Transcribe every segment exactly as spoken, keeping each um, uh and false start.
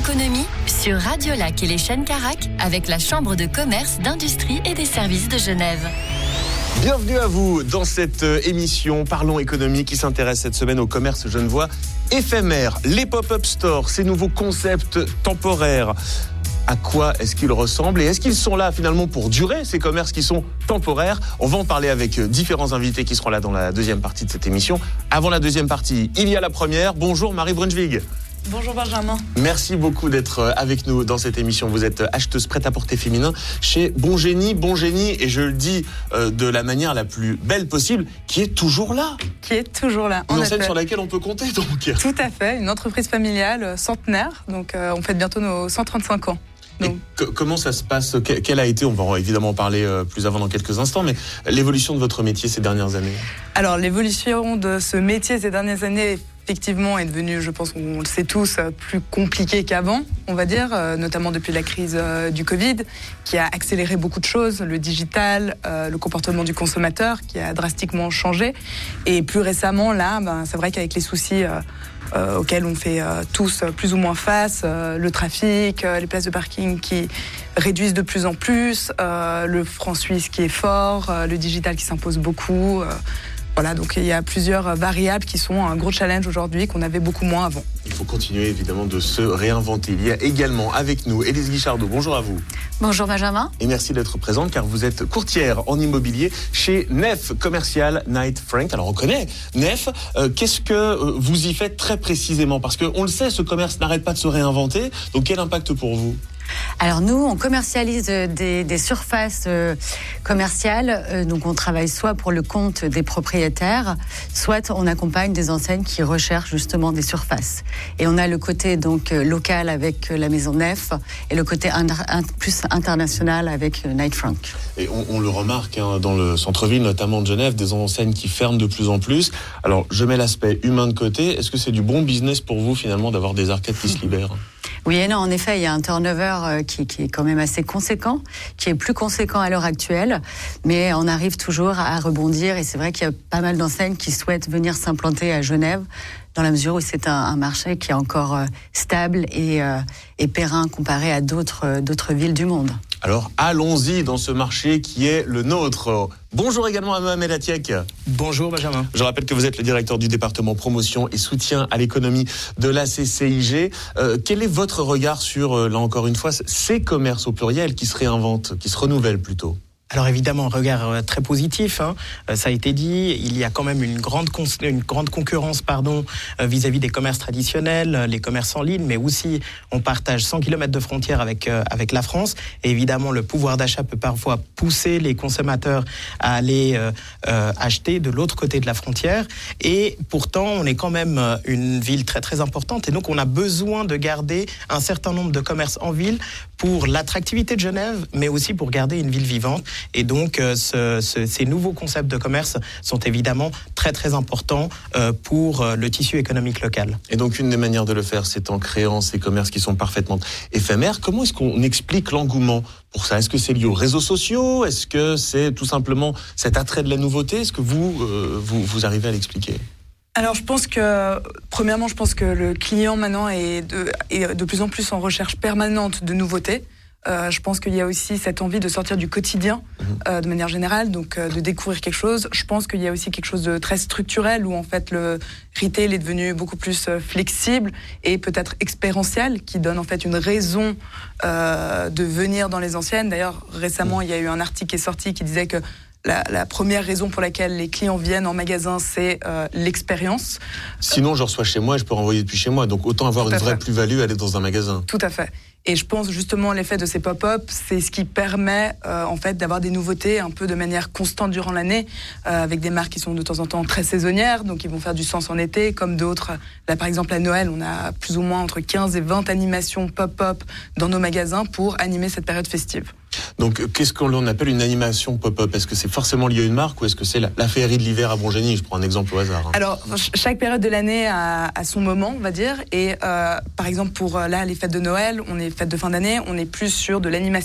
économie sur Radio Lac et les Chênes Carac avec la Chambre de commerce, d'industrie et des services de Genève. Bienvenue à vous dans cette émission Parlons économie qui s'intéresse cette semaine au commerce genevois éphémère. Les pop-up stores, ces nouveaux concepts temporaires. À quoi est-ce qu'ils ressemblent et est-ce qu'ils sont là finalement pour durer, ces commerces qui sont temporaires? On va en parler avec différents invités qui seront là dans la deuxième partie de cette émission. Avant la deuxième partie, il y a la première. Bonjour Marie Brunschwig. Bonjour Benjamin. Merci beaucoup d'être avec nous dans cette émission. Vous êtes acheteuse prêt-à-porter féminin chez Bon Génie. Bon Génie, et je le dis euh, de la manière la plus belle possible, qui est toujours là. Qui est toujours là. Une enseigne sur laquelle on peut compter donc. Tout à fait, une entreprise familiale centenaire. Donc euh, on fête bientôt nos cent trente-cinq ans. Donc. Que, comment ça se passe? Quelle a été, on va évidemment en parler euh, plus avant dans quelques instants, mais l'évolution de votre métier ces dernières années? Alors l'évolution de ce métier ces dernières années, effectivement, est devenue, je pense qu'on le sait tous, plus compliqué qu'avant, on va dire, euh, notamment depuis la crise euh, du Covid, qui a accéléré beaucoup de choses, le digital, euh, le comportement du consommateur, qui a drastiquement changé. Et plus récemment, là, ben, c'est vrai qu'avec les soucis euh, euh, auxquels on fait euh, tous plus ou moins face, euh, le trafic, euh, les places de parking qui réduisent de plus en plus, euh, le franc suisse qui est fort, euh, le digital qui s'impose beaucoup. Euh, Voilà, donc il y a plusieurs variables qui sont un gros challenge aujourd'hui qu'on avait beaucoup moins avant. Il faut continuer évidemment de se réinventer. Il y a également avec nous Élise Guichardot. Bonjour à vous. Bonjour Benjamin. Et merci d'être présente car vous êtes courtière en immobilier chez Nef Commercial Knight Frank. Alors on connaît Nef. Euh, qu'est-ce que euh, vous y faites très précisément? Parce qu'on le sait, ce commerce n'arrête pas de se réinventer. Donc quel impact pour vous? Alors nous, on commercialise des, des surfaces euh, commerciales, euh, donc on travaille soit pour le compte des propriétaires, soit on accompagne des enseignes qui recherchent justement des surfaces. Et on a le côté donc euh, local avec euh, la maison Nef et le côté un, un, plus international avec euh, Knight Frank. Et on, on le remarque hein, dans le centre-ville, notamment de Genève, des enseignes qui ferment de plus en plus. Alors je mets l'aspect humain de côté. Est-ce que c'est du bon business pour vous finalement d'avoir des arcades qui se libèrent? Oui et non, en effet, il y a un turnover qui, qui est quand même assez conséquent, qui est plus conséquent à l'heure actuelle, mais on arrive toujours à rebondir et c'est vrai qu'il y a pas mal d'enseignes qui souhaitent venir s'implanter à Genève, dans la mesure où c'est un, un marché qui est encore euh, stable et, euh, et périn comparé à d'autres, euh, d'autres villes du monde. Alors allons-y dans ce marché qui est le nôtre. Bonjour également à Mohamed Atiek. Bonjour Benjamin. Je rappelle que vous êtes le directeur du département promotion et soutien à l'économie de la C C I G. Euh, quel est votre regard sur, euh, là encore une fois, ces commerces au pluriel qui se réinventent, qui se renouvellent plutôt? Alors évidemment, un regard très positif, hein. Ça a été dit, il y a quand même une grande, cons- une grande concurrence pardon, vis-à-vis des commerces traditionnels, les commerces en ligne, mais aussi on partage cent kilomètres de frontières avec, euh, avec la France. Et évidemment, le pouvoir d'achat peut parfois pousser les consommateurs à aller euh, euh, acheter de l'autre côté de la frontière. Et pourtant, on est quand même une ville très très importante et donc on a besoin de garder un certain nombre de commerces en ville pour l'attractivité de Genève, mais aussi pour garder une ville vivante. Et donc, euh, ce, ce, ces nouveaux concepts de commerce sont évidemment très, très importants euh, pour euh, le tissu économique local. Et donc, une des manières de le faire, c'est en créant ces commerces qui sont parfaitement éphémères. Comment est-ce qu'on explique l'engouement pour ça? Est-ce que c'est lié aux réseaux sociaux? Est-ce que c'est tout simplement cet attrait de la nouveauté? Est-ce que vous, euh, vous, vous arrivez à l'expliquer? Alors je pense que, premièrement, je pense que le client maintenant est de, est de plus en plus en recherche permanente de nouveautés. Euh, je pense qu'il y a aussi cette envie de sortir du quotidien euh, de manière générale, donc euh, de découvrir quelque chose. Je pense qu'il y a aussi quelque chose de très structurel où en fait le retail est devenu beaucoup plus euh, flexible et peut-être expérientiel, qui donne en fait une raison euh, de venir dans les enseignes. D'ailleurs, récemment, il y a eu un article qui est sorti qui disait que La, la première raison pour laquelle les clients viennent en magasin, c'est euh, l'expérience. Sinon, je reçois chez moi et je peux renvoyer depuis chez moi. Donc, autant avoir une vraie plus-value à aller dans un magasin. Tout à fait. Et je pense justement l'effet de ces pop-up, c'est ce qui permet euh, en fait d'avoir des nouveautés un peu de manière constante durant l'année, euh, avec des marques qui sont de temps en temps très saisonnières, donc ils vont faire du sens en été, comme d'autres. Là, par exemple, à Noël, on a plus ou moins entre quinze et vingt animations pop-up dans nos magasins pour animer cette période festive. Donc, qu'est-ce qu'on appelle une animation pop-up? Est-ce que c'est forcément lié à une marque ou est-ce que c'est la, la féerie de l'hiver à Bon Génie? Je prends un exemple au hasard. Hein. Alors, chaque période de l'année a, a son moment, on va dire. Et euh, par exemple, pour là, les fêtes de Noël, on est fêtes de fin d'année, on est plus sur de l'animation.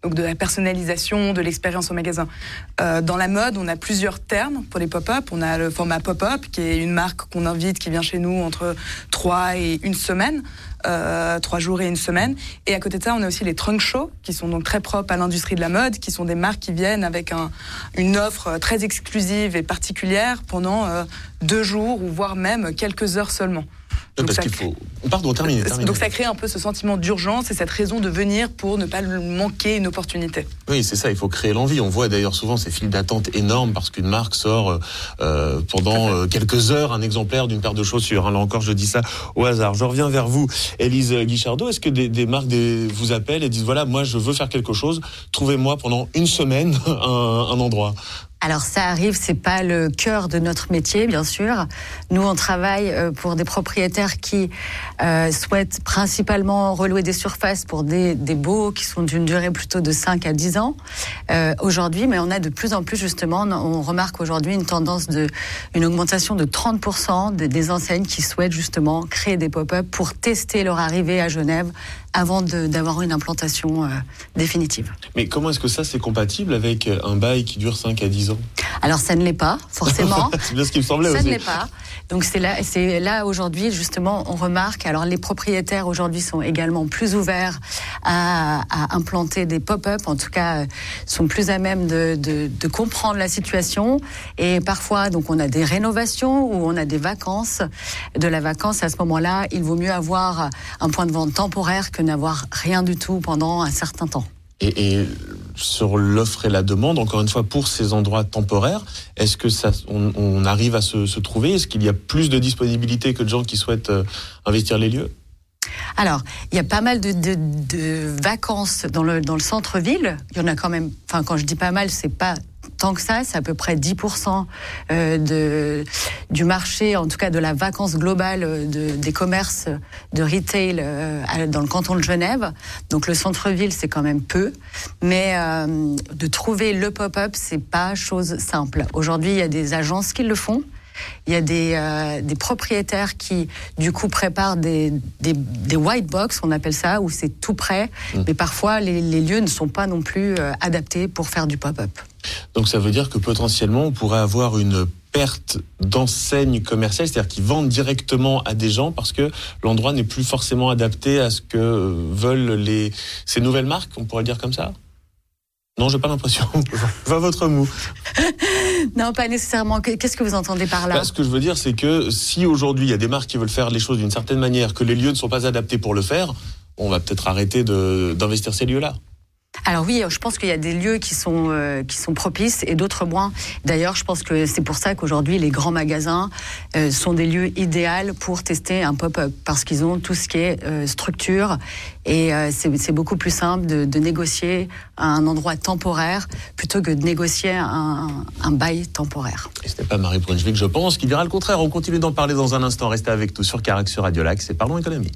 donc de la personnalisation, de l'expérience au magasin. Euh, dans la mode, on a plusieurs termes pour les pop-up. On a le format pop-up, qui est une marque qu'on invite, qui vient chez nous entre trois et une semaine. Euh, trois jours et une semaine. Et à côté de ça, on a aussi les trunk shows, qui sont donc très propres à l'industrie de la mode, qui sont des marques qui viennent avec un, une offre très exclusive et particulière pendant euh, deux jours, ou voire même quelques heures seulement. Donc parce qu'il faut... Pardon, terminer, terminer. Donc ça crée un peu ce sentiment d'urgence et cette raison de venir pour ne pas manquer une opportunité. Oui, c'est ça, il faut créer l'envie. On voit d'ailleurs souvent ces files d'attente énormes parce qu'une marque sort euh, pendant euh, quelques heures un exemplaire d'une paire de chaussures. Hein, là encore, je dis ça au hasard. Je reviens vers vous, Élise Guichardot. Est-ce que des, des marques des, vous appellent et disent, voilà, moi je veux faire quelque chose, trouvez-moi pendant une semaine un, un endroit? Alors ça arrive, c'est pas le cœur de notre métier, bien sûr. Nous, on travaille pour des propriétaires qui euh, souhaitent principalement relouer des surfaces pour des, des baux qui sont d'une durée plutôt de cinq à dix ans euh, aujourd'hui, mais on a de plus en plus, justement, on remarque aujourd'hui une tendance de, une augmentation de trente pour cent de, des enseignes qui souhaitent justement créer des pop-up pour tester leur arrivée à Genève avant de, d'avoir une implantation euh, définitive. Mais comment est-ce que ça, c'est compatible avec un bail qui dure cinq à dix ans? Alors ça ne l'est pas, forcément. C'est bien ce qui me semblait ça aussi. Ça ne l'est pas. Donc c'est là, c'est là aujourd'hui, justement, on remarque, alors les propriétaires aujourd'hui sont également plus ouverts à, à implanter des pop-up, en tout cas sont plus à même de, de, de comprendre la situation. Et parfois, donc on a des rénovations ou on a des vacances. De la vacance, à ce moment-là, il vaut mieux avoir un point de vente temporaire que n'avoir rien du tout pendant un certain temps. Et, et sur l'offre et la demande, encore une fois, pour ces endroits temporaires, est-ce que ça, on, on arrive à se, se trouver? Est-ce qu'il y a plus de disponibilité que de gens qui souhaitent euh, investir les lieux? Alors, il y a pas mal de, de, de vacances dans le, dans le centre-ville. Il y en a quand même, enfin, quand je dis pas mal, c'est pas tant que ça, c'est à peu près dix pour cent euh, de, du marché, en tout cas de la vacance globale de, des commerces de retail euh, dans le canton de Genève. Donc le centre-ville, c'est quand même peu. Mais euh, de trouver le pop-up, c'est pas chose simple. Aujourd'hui, il y a des agences qui le font. Il y a des, euh, des propriétaires qui, du coup, préparent des, des, des white box, on appelle ça, où c'est tout prêt. Mmh. Mais parfois, les, les lieux ne sont pas non plus euh, adaptés pour faire du pop-up. Donc ça veut dire que potentiellement, on pourrait avoir une perte d'enseignes commerciales, c'est-à-dire qu'ils vendent directement à des gens parce que l'endroit n'est plus forcément adapté à ce que veulent les, ces nouvelles marques, on pourrait le dire comme ça? Non, j'ai pas l'impression. Va votre mot. Non, pas nécessairement. Qu'est-ce que vous entendez par là? Bah, ce que je veux dire, c'est que si aujourd'hui il y a des marques qui veulent faire les choses d'une certaine manière, que les lieux ne sont pas adaptés pour le faire, on va peut-être arrêter de, d'investir ces lieux-là. Alors oui, je pense qu'il y a des lieux qui sont euh, qui sont propices et d'autres moins. D'ailleurs, je pense que c'est pour ça qu'aujourd'hui les grands magasins euh, sont des lieux idéaux pour tester un pop-up parce qu'ils ont tout ce qui est euh, structure et euh, c'est, c'est beaucoup plus simple de, de négocier un endroit temporaire plutôt que de négocier un, un bail temporaire. Et ce n'est pas Marie Brunswick, je pense, qui dira le contraire. On continue d'en parler dans un instant. Restez avec nous sur Carac, sur Radio Lac. C'est Parlons Économie.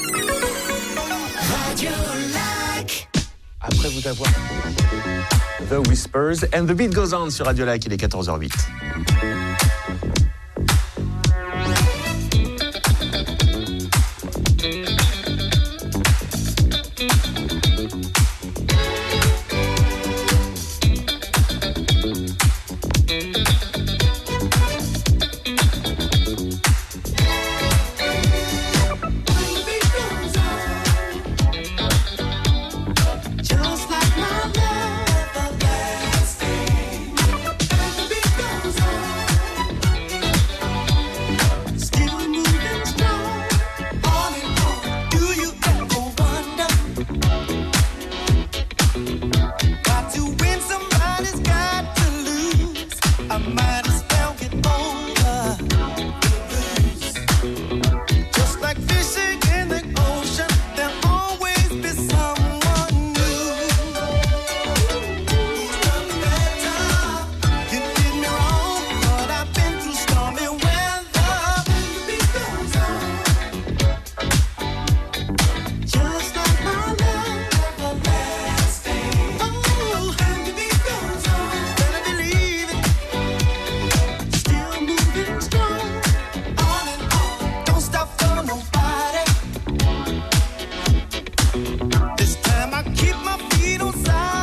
Après vous avoir The Whispers and the Beat Goes On sur Radio Lac, il est quatorze heures huit. This time I keep my feet on side.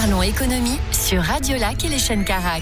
Parlons économie sur Radio Lac et les chaînes Carac.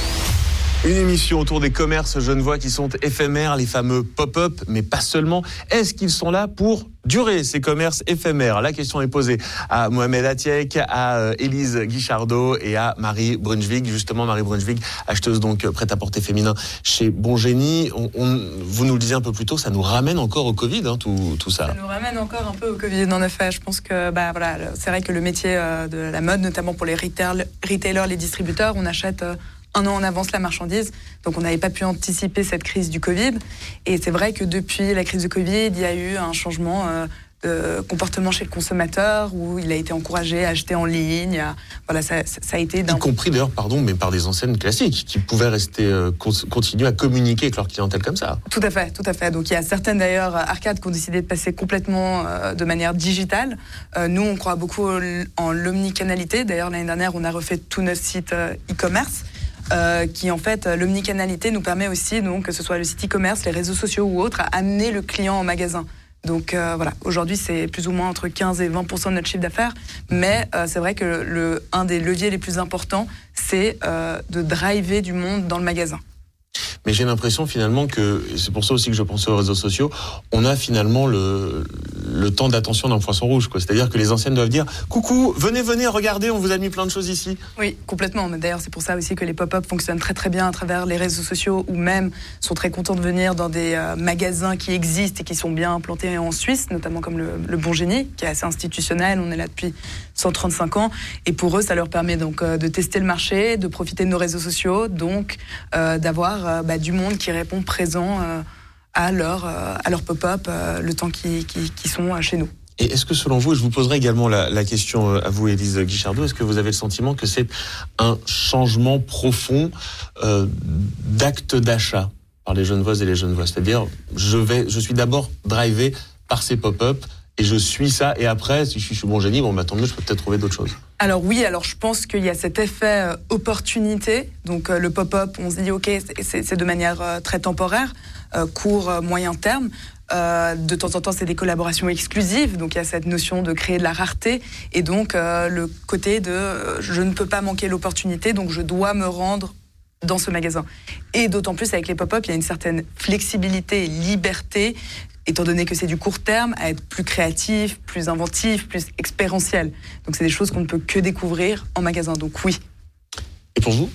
Une émission autour des commerces genevois qui sont éphémères, les fameux pop-up, mais pas seulement. Est-ce qu'ils sont là pour durer, ces commerces éphémères? La question est posée à Mohamed Atiek, à Élise Guichardot et à Marie Brunschwig. Justement, Marie Brunschwig, acheteuse donc prêt-à-porter féminin chez Bongénie. On, on, vous nous le disiez un peu plus tôt, ça nous ramène encore au Covid, hein, tout, tout ça. Ça nous ramène encore un peu au Covid, en effet. Je pense que bah, voilà, c'est vrai que le métier de la mode, notamment pour les retail, retailers, les distributeurs, on achète un an en avance la marchandise, donc on n'avait pas pu anticiper cette crise du Covid. Et c'est vrai que depuis la crise du Covid, il y a eu un changement euh, de comportement chez le consommateur, où il a été encouragé à acheter en ligne. À, voilà, ça, ça a été d'un... Y compris d'ailleurs, pardon, mais par des enseignes classiques qui pouvaient rester euh, continuer à communiquer avec leur clientèle comme ça. Tout à fait, tout à fait. Donc il y a certaines d'ailleurs arcades qui ont décidé de passer complètement euh, de manière digitale. Euh, nous, on croit beaucoup en l'omnicanalité. D'ailleurs, l'année dernière, on a refait tout notre site euh, e-commerce. Euh, qui en fait, l'omnicanalité nous permet aussi, donc, que ce soit le site e-commerce, les réseaux sociaux ou autres, à amener le client en magasin. Donc euh, voilà, aujourd'hui c'est plus ou moins entre quinze et vingt pour cent de notre chiffre d'affaires, mais euh, c'est vrai que le, le, un des leviers les plus importants, c'est euh, de driver du monde dans le magasin. Mais j'ai l'impression finalement que, et c'est pour ça aussi que je pensais aux réseaux sociaux, on a finalement le, le temps d'attention d'un poisson rouge, quoi. C'est-à-dire que les anciennes doivent dire « Coucou, venez, venez, regardez, on vous a mis plein de choses ici ». Oui, complètement. D'ailleurs, c'est pour ça aussi que les pop-up fonctionnent très très bien à travers les réseaux sociaux, ou même sont très contents de venir dans des euh, magasins qui existent et qui sont bien implantés en Suisse, notamment comme le, le Bongénie, qui est assez institutionnel. On est là depuis cent trente-cinq ans. Et pour eux, ça leur permet donc euh, de tester le marché, de profiter de nos réseaux sociaux, donc euh, d'avoir euh, bah, du monde qui répond présent euh, à leur, euh, à leur pop-up euh, le temps qu'ils qui, qui sont euh, chez nous. Et est-ce que selon vous, et je vous poserai également la, la question à vous, Élise Guichardot, est-ce que vous avez le sentiment que c'est un changement profond euh, d'acte d'achat par les Genevoises et les Genevois? C'est-à-dire, je, vais, je suis d'abord drivé par ces pop-up et je suis ça, et après, si je suis chez Bongénie, bon, bah, tant mieux, je peux peut-être trouver d'autres choses. Alors oui, alors je pense qu'il y a cet effet euh, opportunité. Donc euh, le pop-up, on se dit ok, c'est, c'est de manière euh, très temporaire, euh, court, euh, moyen terme. Euh, de temps en temps, c'est des collaborations exclusives. Donc il y a cette notion de créer de la rareté, et donc euh, le côté de euh, je ne peux pas manquer l'opportunité, donc je dois me rendre dans ce magasin. Et d'autant plus avec les pop-up, il y a une certaine flexibilité et liberté, étant donné que c'est du court terme, à être plus créatif, plus inventif, plus expérientiel. Donc c'est des choses qu'on ne peut que découvrir en magasin, donc oui. Et pour vous ?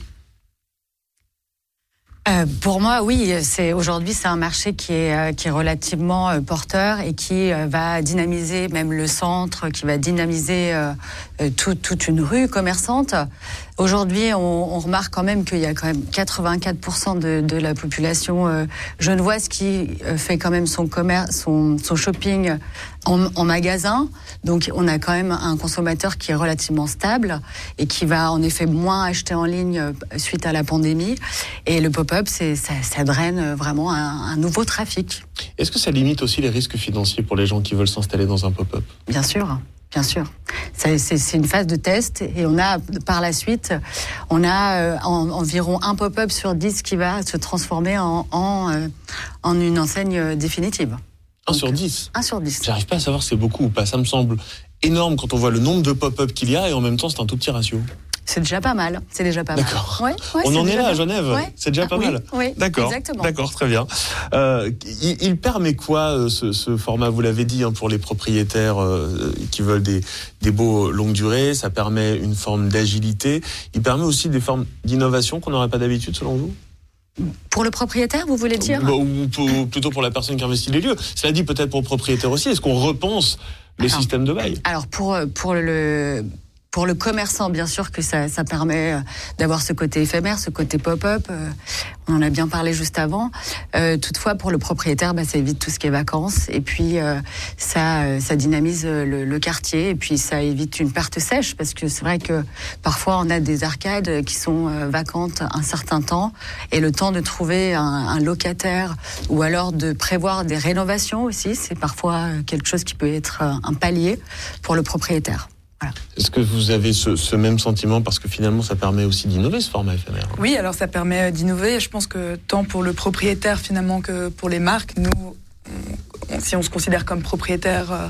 Euh, pour moi, oui, c'est aujourd'hui c'est un marché qui est euh, qui est relativement euh, porteur et qui euh, va dynamiser même le centre, qui va dynamiser euh, euh, tout, toute une rue commerçante. Aujourd'hui, on, on remarque quand même qu'il y a quand même quatre-vingt-quatre pour cent de, de la population euh, genevoise qui euh, fait quand même son commerce, son, son shopping en, en magasin. Donc, on a quand même un consommateur qui est relativement stable et qui va en effet moins acheter en ligne euh, suite à la pandémie. Et le pop-up, c'est, ça, ça draine vraiment un, un nouveau trafic. Est-ce que ça limite aussi les risques financiers pour les gens qui veulent s'installer dans un pop-up ? Bien sûr. Bien sûr, c'est, c'est, c'est une phase de test et on a par la suite, on a euh, en, environ un pop-up sur dix qui va se transformer en, en, euh, en une enseigne définitive. Un sur dix ? Un sur dix. J'arrive pas à savoir si c'est beaucoup ou pas. Ça me semble énorme quand on voit le nombre de pop-up qu'il y a et en même temps c'est un tout petit ratio. C'est déjà pas mal. C'est déjà pas D'accord. mal. Ouais, ouais, on en est là mal. à Genève. Ouais. C'est déjà pas ah, mal. Oui, oui, D'accord. Exactement. D'accord, très bien. Euh, il, il permet quoi ce, ce format ? Vous l'avez dit hein, pour les propriétaires euh, qui veulent des, des baux longue durée. Ça permet une forme d'agilité. Il permet aussi des formes d'innovation qu'on n'aurait pas d'habitude selon vous ? Pour le propriétaire, vous voulez dire ? Ou pour, plutôt pour la personne qui investit les lieux. Cela dit peut-être pour le propriétaire aussi. Est-ce qu'on repense le alors, système de bail ? Alors pour pour le Pour le commerçant, bien sûr que ça, ça permet d'avoir ce côté éphémère, ce côté pop-up. Euh, on en a bien parlé juste avant. Euh, toutefois, pour le propriétaire, bah, ça évite tout ce qui est vacances. Et puis, euh, ça, ça dynamise le, le quartier. Et puis, ça évite une perte sèche. Parce que c'est vrai que parfois, on a des arcades qui sont vacantes un certain temps. Et le temps de trouver un, un locataire ou alors de prévoir des rénovations aussi, c'est parfois quelque chose qui peut être un palier pour le propriétaire. Voilà. Est-ce que vous avez ce, ce même sentiment parce que finalement ça permet aussi d'innover ce format éphémère ? Oui, alors ça permet d'innover. Je pense que tant pour le propriétaire finalement que pour les marques, nous, on, on, si on se considère comme propriétaire euh,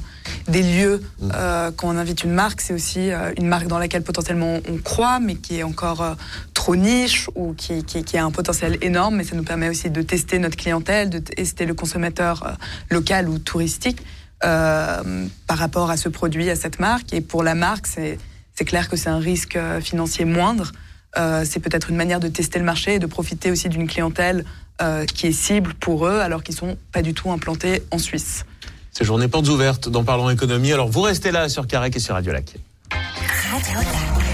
des lieux. Euh, quand on invite une marque, c'est aussi euh, une marque dans laquelle potentiellement on croit, mais qui est encore euh, trop niche ou qui, qui, qui a un potentiel énorme. Mais ça nous permet aussi de tester notre clientèle, de tester le consommateur euh, local ou touristique euh, par rapport à ce produit, à cette marque. Et pour la marque, c'est, c'est clair que c'est un risque euh, financier moindre. Euh, c'est peut-être une manière de tester le marché et de profiter aussi d'une clientèle euh, qui est cible pour eux, alors qu'ils ne sont pas du tout implantés en Suisse. Ces journées portes ouvertes dans Parlons Économie. Alors vous restez là sur Carac et sur Radio Lac. Radio Lac.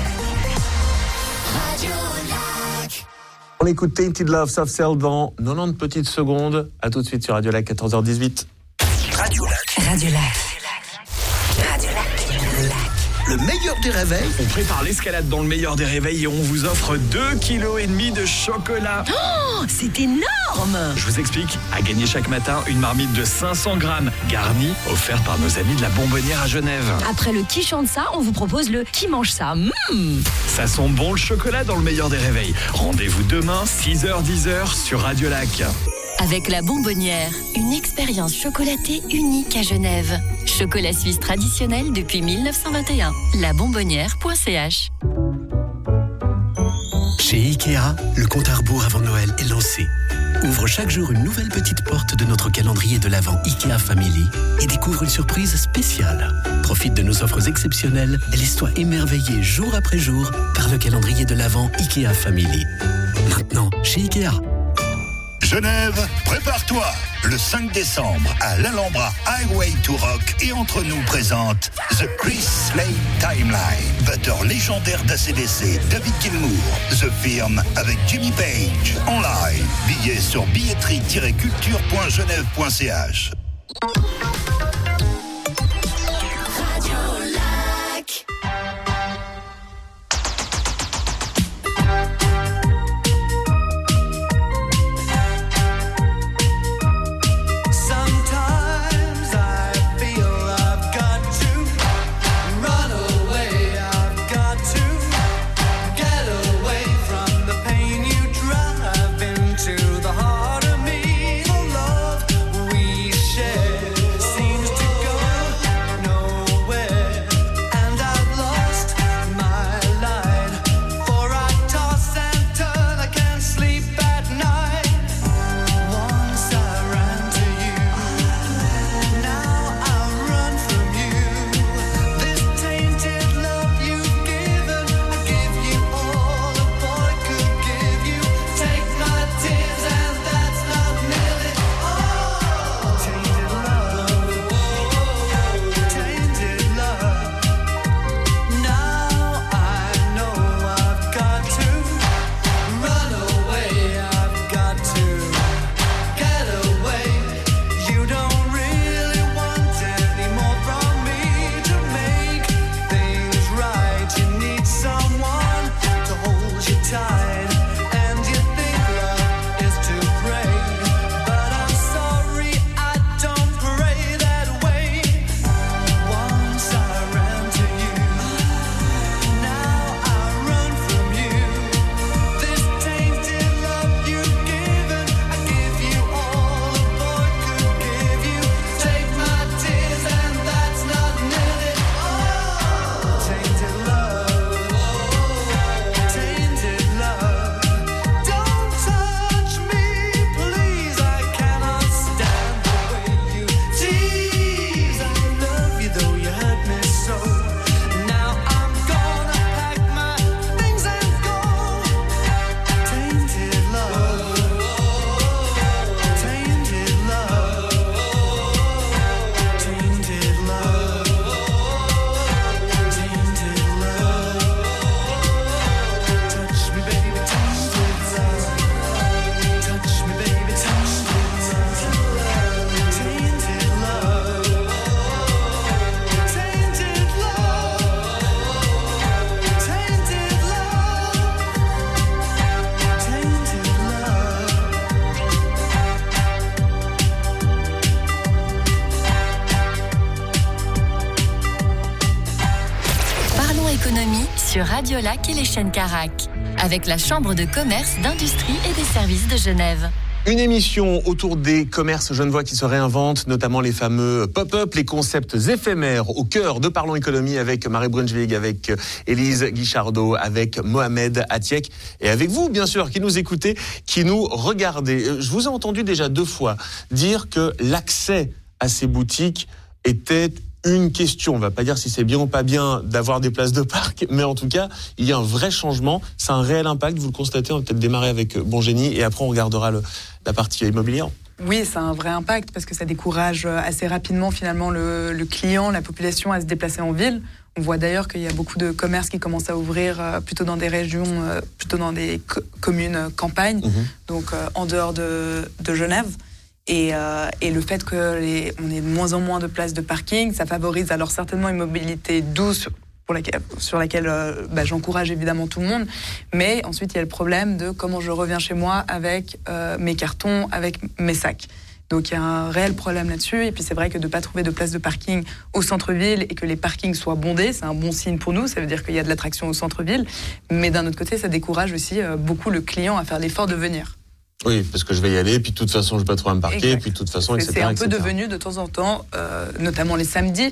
Radio Lac. On écoute Tainted Love, Soft Cell dans quatre-vingt-dix petites secondes. À tout de suite sur Radio Lac, quatorze heures dix-huit. Radio Lac. Radio Lac. Radio Lac. Radio Lac. Le meilleur des réveils. On prépare l'escalade dans le meilleur des réveils et on vous offre deux kilos et demi de chocolat. Oh, c'est énorme! Je vous explique. À gagner chaque matin, une marmite de cinq cents grammes, garnie, offerte par nos amis de la Bonbonnière à Genève. Après le qui chante ça, on vous propose le qui mange ça. Mmh. Ça sent bon le chocolat dans le meilleur des réveils. Rendez-vous demain, six heures dix sur Radio Lac. Avec la Bonbonnière, une expérience chocolatée unique à Genève. Chocolat suisse traditionnel depuis mille neuf cent vingt et un. la bonbonnière point c h. Chez Ikea, le compte à rebours avant Noël est lancé. Ouvre chaque jour une nouvelle petite porte de notre calendrier de l'Avent Ikea Family et découvre une surprise spéciale. Profite de nos offres exceptionnelles et laisse-toi émerveiller jour après jour par le calendrier de l'Avent Ikea Family. Maintenant, chez Ikea. Genève, prépare-toi. Le cinq décembre, à l'Alhambra Highway to Rock et Entre nous présente The Chris Slade Timeline. Batteur légendaire d'A C D C, David Gilmour. The Firm avec Jimmy Page. En live. Billets sur billetterie tiret culture point genève point c h. Sur Radio Lac et les chaînes Carac, avec la Chambre de commerce, d'industrie et des services de Genève. Une émission autour des commerces genevois qui se réinventent, notamment les fameux pop-up, les concepts éphémères au cœur de Parlons Économie avec Marie Brunschwig, avec Élise Guichardot, avec Mohamed Atiek et avec vous, bien sûr, qui nous écoutez, qui nous regardez. Je vous ai entendu déjà deux fois dire que l'accès à ces boutiques était une question. On ne va pas dire si c'est bien ou pas bien d'avoir des places de parc, mais en tout cas, il y a un vrai changement. C'est un réel impact, vous le constatez. On va peut-être démarrer avec Bon Génie et après on regardera le, la partie immobilière. Oui, c'est un vrai impact parce que ça décourage assez rapidement finalement le, le client, la population à se déplacer en ville. On voit d'ailleurs qu'il y a beaucoup de commerces qui commencent à ouvrir euh, plutôt dans des régions, euh, plutôt dans des co- communes euh, campagnes, mmh. donc euh, en dehors de, de Genève. Et, euh, et le fait qu'on ait de moins en moins de places de parking, ça favorise alors certainement une mobilité douce pour laquelle, sur laquelle euh, bah, j'encourage évidemment tout le monde. Mais ensuite, il y a le problème de comment je reviens chez moi avec euh, mes cartons, avec mes sacs. Donc il y a un réel problème là-dessus. Et puis c'est vrai que de ne pas trouver de place de parking au centre-ville et que les parkings soient bondés, c'est un bon signe pour nous. Ça veut dire qu'il y a de l'attraction au centre-ville. Mais d'un autre côté, ça décourage aussi euh, beaucoup le client à faire l'effort de venir. Oui, parce que je vais y aller, puis de toute façon, je ne vais pas trouver à me parquer, exact. Puis de toute façon, et cetera. C'est un et cetera. peu devenu de temps en temps, euh, notamment les samedis,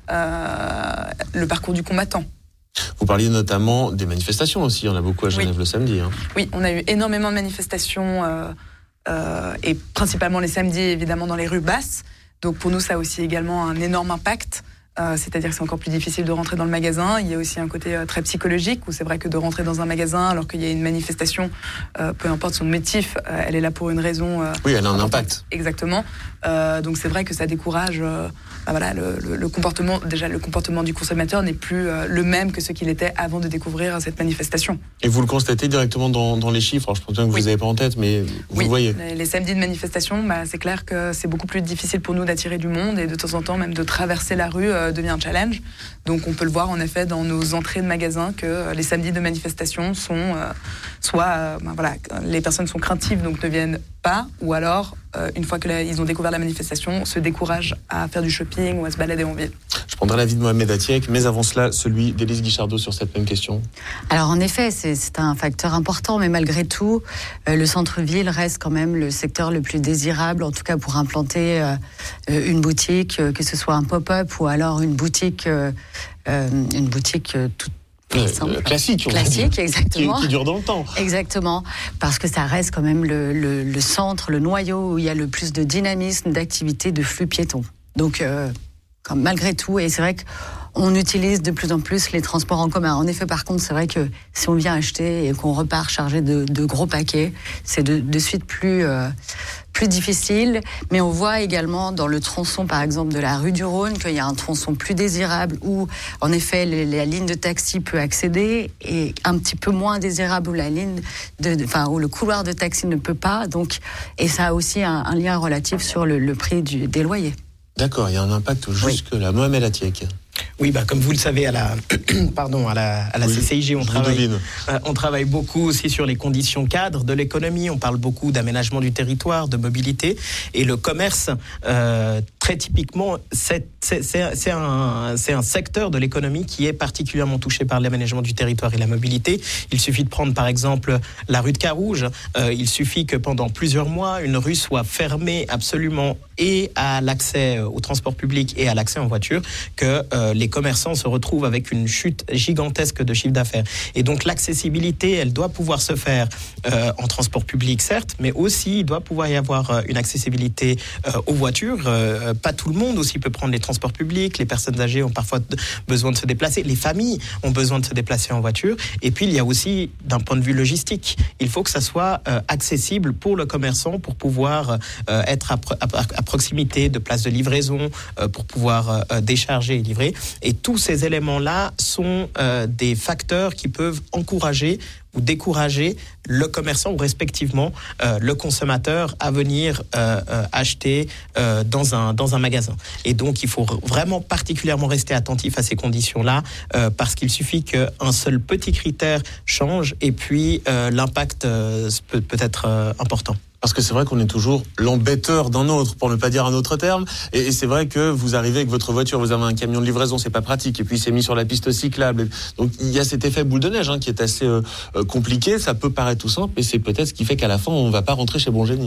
euh, le parcours du combattant. Vous parliez notamment des manifestations aussi, il y en a beaucoup à Genève oui. le samedi. Hein. Oui, on a eu énormément de manifestations, euh, euh, et principalement les samedis, évidemment, dans les rues basses. Donc pour nous, ça a aussi également un énorme impact. Euh, c'est-à-dire que c'est encore plus difficile de rentrer dans le magasin. Il y a aussi un côté euh, très psychologique où c'est vrai que de rentrer dans un magasin alors qu'il y a une manifestation, euh, peu importe son motif, euh, elle est là pour une raison. Euh, oui, elle a un impact. Exactement. Euh, donc c'est vrai que ça décourage. Euh, bah voilà, le, le, le comportement. Déjà, le comportement du consommateur n'est plus euh, le même que ce qu'il était avant de découvrir cette manifestation. Et vous le constatez directement dans, dans les chiffres. Alors, je pense bien que vous oui. n'avez pas en tête, mais vous oui. le voyez. Les, les samedis de manifestation, bah, c'est clair que c'est beaucoup plus difficile pour nous d'attirer du monde et de temps en temps même de traverser la rue. Euh, devient un challenge. Donc on peut le voir en effet dans nos entrées de magasins que euh, les samedis de manifestation sont euh, soit euh, ben voilà, les personnes sont craintives donc ne viennent pas, ou alors euh, une fois qu'ils ont découvert la manifestation se découragent à faire du shopping ou à se balader en ville. Je prendrai l'avis de Mohamed Atiek, mais avant cela celui d'Élise Guichardot sur cette même question. Alors en effet c'est, c'est un facteur important, mais malgré tout euh, le centre-ville reste quand même le secteur le plus désirable, en tout cas pour implanter euh, une boutique, euh, que ce soit un pop-up ou alors une boutique euh, euh, une boutique euh, toute Euh, simple. Classique, classique, exactement. Qui, qui dure dans le temps. Exactement, parce que ça reste quand même le, le, le centre, le noyau où il y a le plus de dynamisme, d'activité, de flux piétons. Donc, euh, comme, malgré tout, et c'est vrai qu'on utilise de plus en plus les transports en commun. En effet, par contre, c'est vrai que si on vient acheter et qu'on repart chargé de, de gros paquets, c'est de, de suite plus... Euh, plus difficile, mais on voit également dans le tronçon, par exemple, de la rue du Rhône, qu'il y a un tronçon plus désirable où, en effet, les, la ligne de taxi peut accéder et un petit peu moins désirable où la ligne de, de, enfin, où le couloir de taxi ne peut pas. Donc, et ça a aussi un, un lien relatif sur le, le prix du, des loyers. D'accord, il y a un impact jusque-là. Oui. Mohamed Atiek. Oui, bah, comme vous le savez, à la, pardon, à la, à la oui, C C I G, on travaille, euh, on travaille beaucoup aussi sur les conditions cadres de l'économie. On parle beaucoup d'aménagement du territoire, de mobilité. Et le commerce, euh, très typiquement, c'est, c'est, c'est, c'est, un, c'est un secteur de l'économie qui est particulièrement touché par l'aménagement du territoire et la mobilité. Il suffit de prendre, par exemple, la rue de Carouge. Euh, il suffit que pendant plusieurs mois, une rue soit fermée absolument et à l'accès au transport public et à l'accès en voiture, que euh, les commerçants se retrouvent avec une chute gigantesque de chiffre d'affaires. Et donc l'accessibilité, elle doit pouvoir se faire euh, en transport public, certes, mais aussi il doit pouvoir y avoir euh, une accessibilité euh, aux voitures. Euh, pas tout le monde aussi peut prendre les transports publics. Les personnes âgées ont parfois d- besoin de se déplacer. Les familles ont besoin de se déplacer en voiture. Et puis il y a aussi, d'un point de vue logistique, il faut que ça soit euh, accessible pour le commerçant pour pouvoir euh, être à, à, à proximité de places de livraison, euh, pour pouvoir euh, décharger et livrer. Et tous ces éléments-là sont euh, des facteurs qui peuvent encourager ou décourager le commerçant ou respectivement euh, le consommateur à venir euh, euh, acheter euh, dans un dans un magasin. Et donc il faut vraiment particulièrement rester attentif à ces conditions-là euh, parce qu'il suffit qu'un seul petit critère change et puis euh, l'impact euh, peut, peut être euh, important. Parce que c'est vrai qu'on est toujours l'embêteur d'un autre, pour ne pas dire un autre terme. Et, et c'est vrai que vous arrivez avec votre voiture, vous avez un camion de livraison, c'est pas pratique. Et puis c'est mis sur la piste cyclable. Donc il y a cet effet boule de neige hein, qui est assez euh, compliqué. Ça peut paraître tout simple, mais c'est peut-être ce qui fait qu'à la fin, on ne va pas rentrer chez Bon Génie.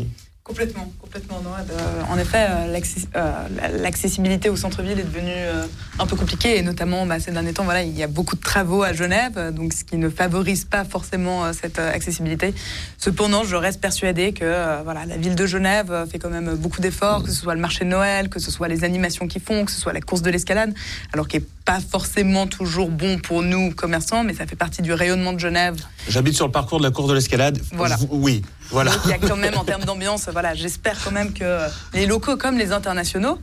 Complètement, complètement. Non, euh, en effet, euh, l'access- euh, l'accessibilité au centre-ville est devenue euh, un peu compliquée, et notamment bah, ces derniers temps, voilà, il y a beaucoup de travaux à Genève, donc ce qui ne favorise pas forcément euh, cette euh, accessibilité. Cependant, je reste persuadée que euh, voilà, la ville de Genève euh, fait quand même beaucoup d'efforts, que ce soit le marché de Noël, que ce soit les animations qu'ils font, que ce soit la course de l'escalade, alors qui n'est pas forcément toujours bon pour nous commerçants, mais ça fait partie du rayonnement de Genève. J'habite sur le parcours de la course de l'escalade. Voilà. Je- oui, voilà. Donc il y a quand même en termes d'ambiance, voilà, j'espère quand même que les locaux comme les internationaux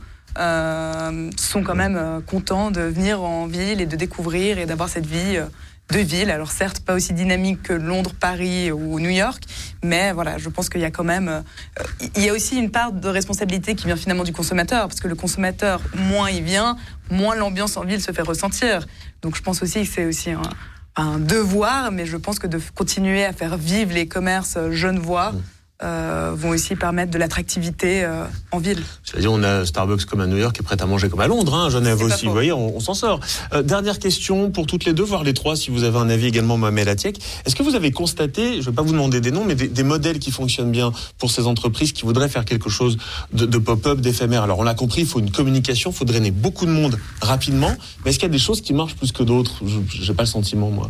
euh, sont quand même euh, contents de venir en ville et de découvrir et d'avoir cette vie euh, de ville. Alors certes, pas aussi dynamique que Londres, Paris ou New York, mais voilà, je pense qu'il y a quand même, euh, il y a aussi une part de responsabilité qui vient finalement du consommateur, parce que le consommateur, moins il vient, moins l'ambiance en ville se fait ressentir. Donc je pense aussi que c'est aussi un, un devoir, mais je pense que de continuer à faire vivre les commerces genevois euh, vont aussi permettre de l'attractivité euh, en ville. C'est-à-dire, on a Starbucks comme à New York qui est prêt à manger comme à Londres, hein, Genève C'est pas aussi. faux. Vous voyez, on, on s'en sort. Euh, dernière question pour toutes les deux, voire les trois, si vous avez un avis également, Mohamed Atiek. Est-ce que vous avez constaté, je ne vais pas vous demander des noms, mais des, des modèles qui fonctionnent bien pour ces entreprises qui voudraient faire quelque chose de, de pop-up, d'éphémère? Alors, on l'a compris, il faut une communication, il faut drainer beaucoup de monde rapidement. Mais est-ce qu'il y a des choses qui marchent plus que d'autres? Je n'ai pas le sentiment, moi.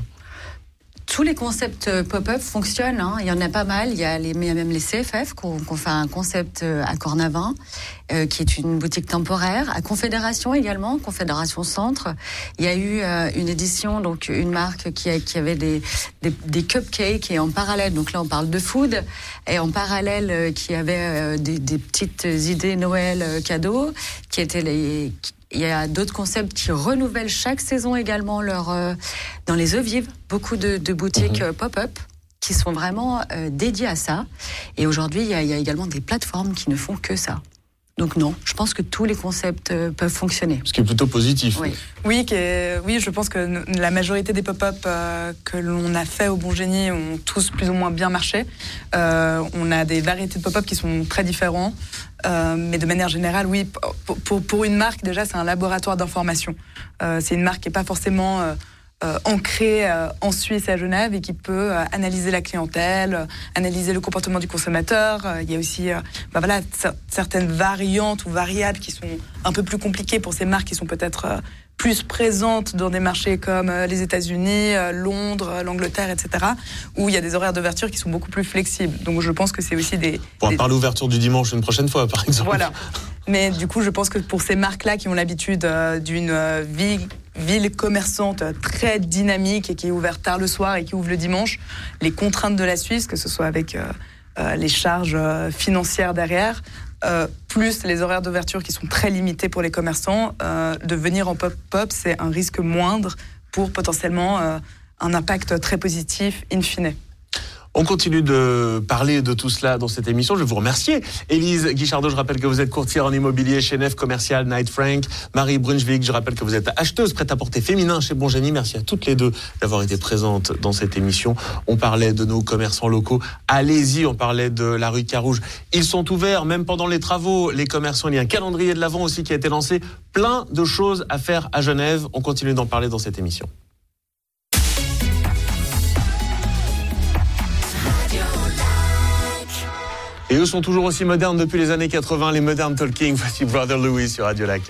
Tous les concepts euh, pop-up fonctionnent, hein. Il y en a pas mal. Il y a, les, il y a même les C F F qui ont, qui ont fait un concept euh, à Cornavin, euh, qui est une boutique temporaire. À Confédération également, Confédération Centre. Il y a eu euh, une édition, donc une marque qui, a, qui avait des, des, des cupcakes, et en parallèle, donc là on parle de food, et en parallèle euh, qui avait euh, des, des petites idées Noël euh, cadeaux, qui étaient les... Qui, il y a d'autres concepts qui renouvellent chaque saison également leur, euh, dans les eaux vives, beaucoup de, de boutiques euh, pop-up qui sont vraiment euh, dédiées à ça. Et aujourd'hui, il y, a, il y a également des plateformes qui ne font que ça. Donc non, je pense que tous les concepts euh, peuvent fonctionner. Ce qui est plutôt positif. Oui, Oui, qu'est- oui, je pense que la majorité des pop-up euh, que l'on a fait au Bon Génie ont tous plus ou moins bien marché. Euh, on a des variétés de pop-up qui sont très différents. Euh, mais de manière générale, oui, pour, pour, pour une marque, déjà, c'est un laboratoire d'information. Euh, c'est une marque qui n'est pas forcément euh, euh, ancrée euh, en Suisse, à Genève, et qui peut euh, analyser la clientèle, euh, analyser le comportement du consommateur. Euh, il y a aussi euh, bah voilà, c- certaines variantes ou variables qui sont un peu plus compliquées pour ces marques qui sont peut-être euh, plus présentes dans des marchés comme euh, les États-Unis, euh, Londres, euh, l'Angleterre, et cetera, où il y a des horaires d'ouverture qui sont beaucoup plus flexibles. Donc je pense que c'est aussi des... On va des... parler ouverture du dimanche une prochaine fois, par exemple. Voilà. Mais du coup, je pense que pour ces marques-là qui ont l'habitude euh, d'une euh, vie, ville commerçante euh, très dynamique et qui est ouverte tard le soir et qui ouvre le dimanche, les contraintes de la Suisse, que ce soit avec euh, euh, les charges euh, financières derrière, euh, plus les horaires d'ouverture qui sont très limités pour les commerçants, euh, de venir en pop-up, c'est un risque moindre pour potentiellement euh, un impact très positif in fine. On continue de parler de tout cela dans cette émission. Je vais vous remercier. Élise Guichardot, je rappelle que vous êtes courtière en immobilier chez Nef Commercial Knight Frank. Marie Brunschwig, je rappelle que vous êtes acheteuse prêt-à-porter féminin chez Bon Génie. Merci à toutes les deux d'avoir été présentes dans cette émission. On parlait de nos commerçants locaux. Allez-y, on parlait de la rue Carouge. Ils sont ouverts, même pendant les travaux. Les commerçants, il y a un calendrier de l'Avent aussi qui a été lancé. Plein de choses à faire à Genève. On continue d'en parler dans cette émission. Et eux sont toujours aussi modernes depuis les années quatre-vingts, les Modern Talking. Voici Brother Louis sur Radio Lac.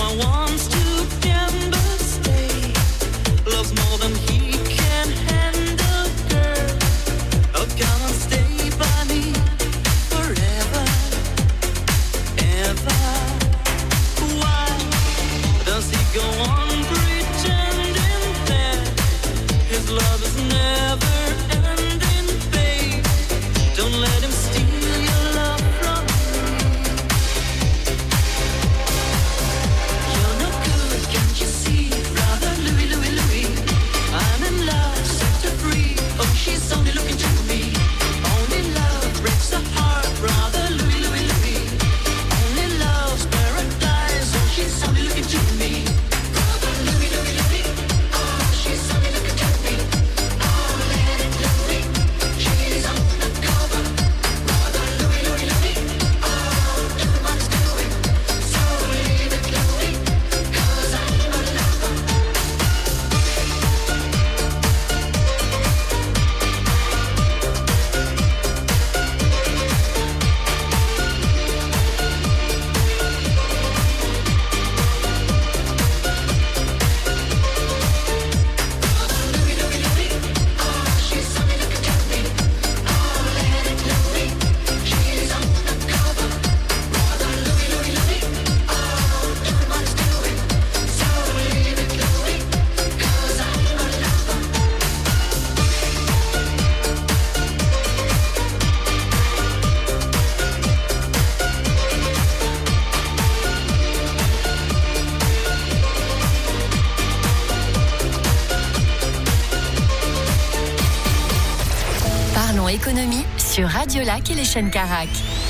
Économie sur Radio Lac et les chaînes Carac.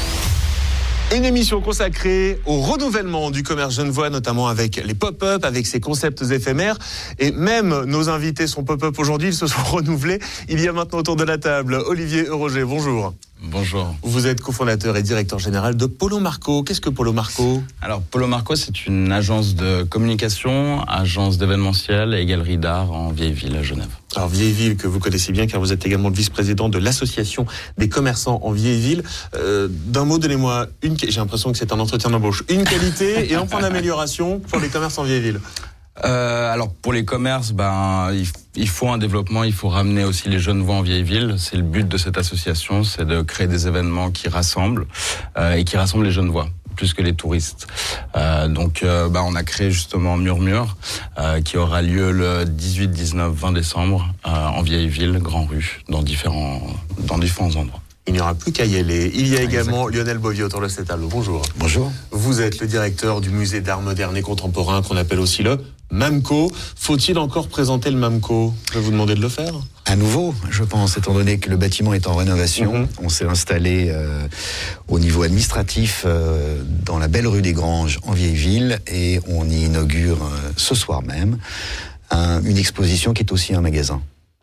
Une émission consacrée au renouvellement du commerce genevois, notamment avec les pop-up, avec ses concepts éphémères. Et même nos invités sont pop-up aujourd'hui, ils se sont renouvelés. Il y a maintenant autour de la table Olivier Euroger, bonjour. Bonjour. Vous êtes cofondateur et directeur général de Polo Marco. Qu'est-ce que Polo Marco ? Alors, Polo Marco, c'est une agence de communication, agence d'événementiel et galerie d'art en Vieille-Ville à Genève. Alors, Vieille-Ville, que vous connaissez bien, car vous êtes également le vice-président de l'association des commerçants en Vieille-Ville. Euh, d'un mot, donnez-moi une... J'ai l'impression que c'est un entretien d'embauche. Une qualité et un point d'amélioration pour les commerces en Vieille-Ville. Euh, alors pour les commerces, ben il, il faut un développement, il faut ramener aussi les Genevois en vieille ville. C'est le but de cette association, c'est de créer des événements qui rassemblent euh, et qui rassemblent les Genevois plus que les touristes. Euh, donc euh, ben on a créé justement Murmure euh, qui aura lieu le dix-huit, dix-neuf, vingt décembre euh, en vieille ville, Grand Rue, dans différents dans différents endroits. Il n'y aura plus qu'à y aller. Il y a également Lionel Bovier autour de cette table. Bonjour. Bonjour. Vous êtes le directeur du musée d'art moderne et contemporain qu'on appelle aussi le MAMCO. Faut-il encore présenter le MAMCO ? Je vais vous demander de le faire. À nouveau, je pense, étant donné que le bâtiment est en rénovation, mmh. on s'est installé euh, au niveau administratif euh, dans la belle rue des Granges en Vieille-Ville et on y inaugure euh, ce soir même un, une exposition qui est aussi un magasin.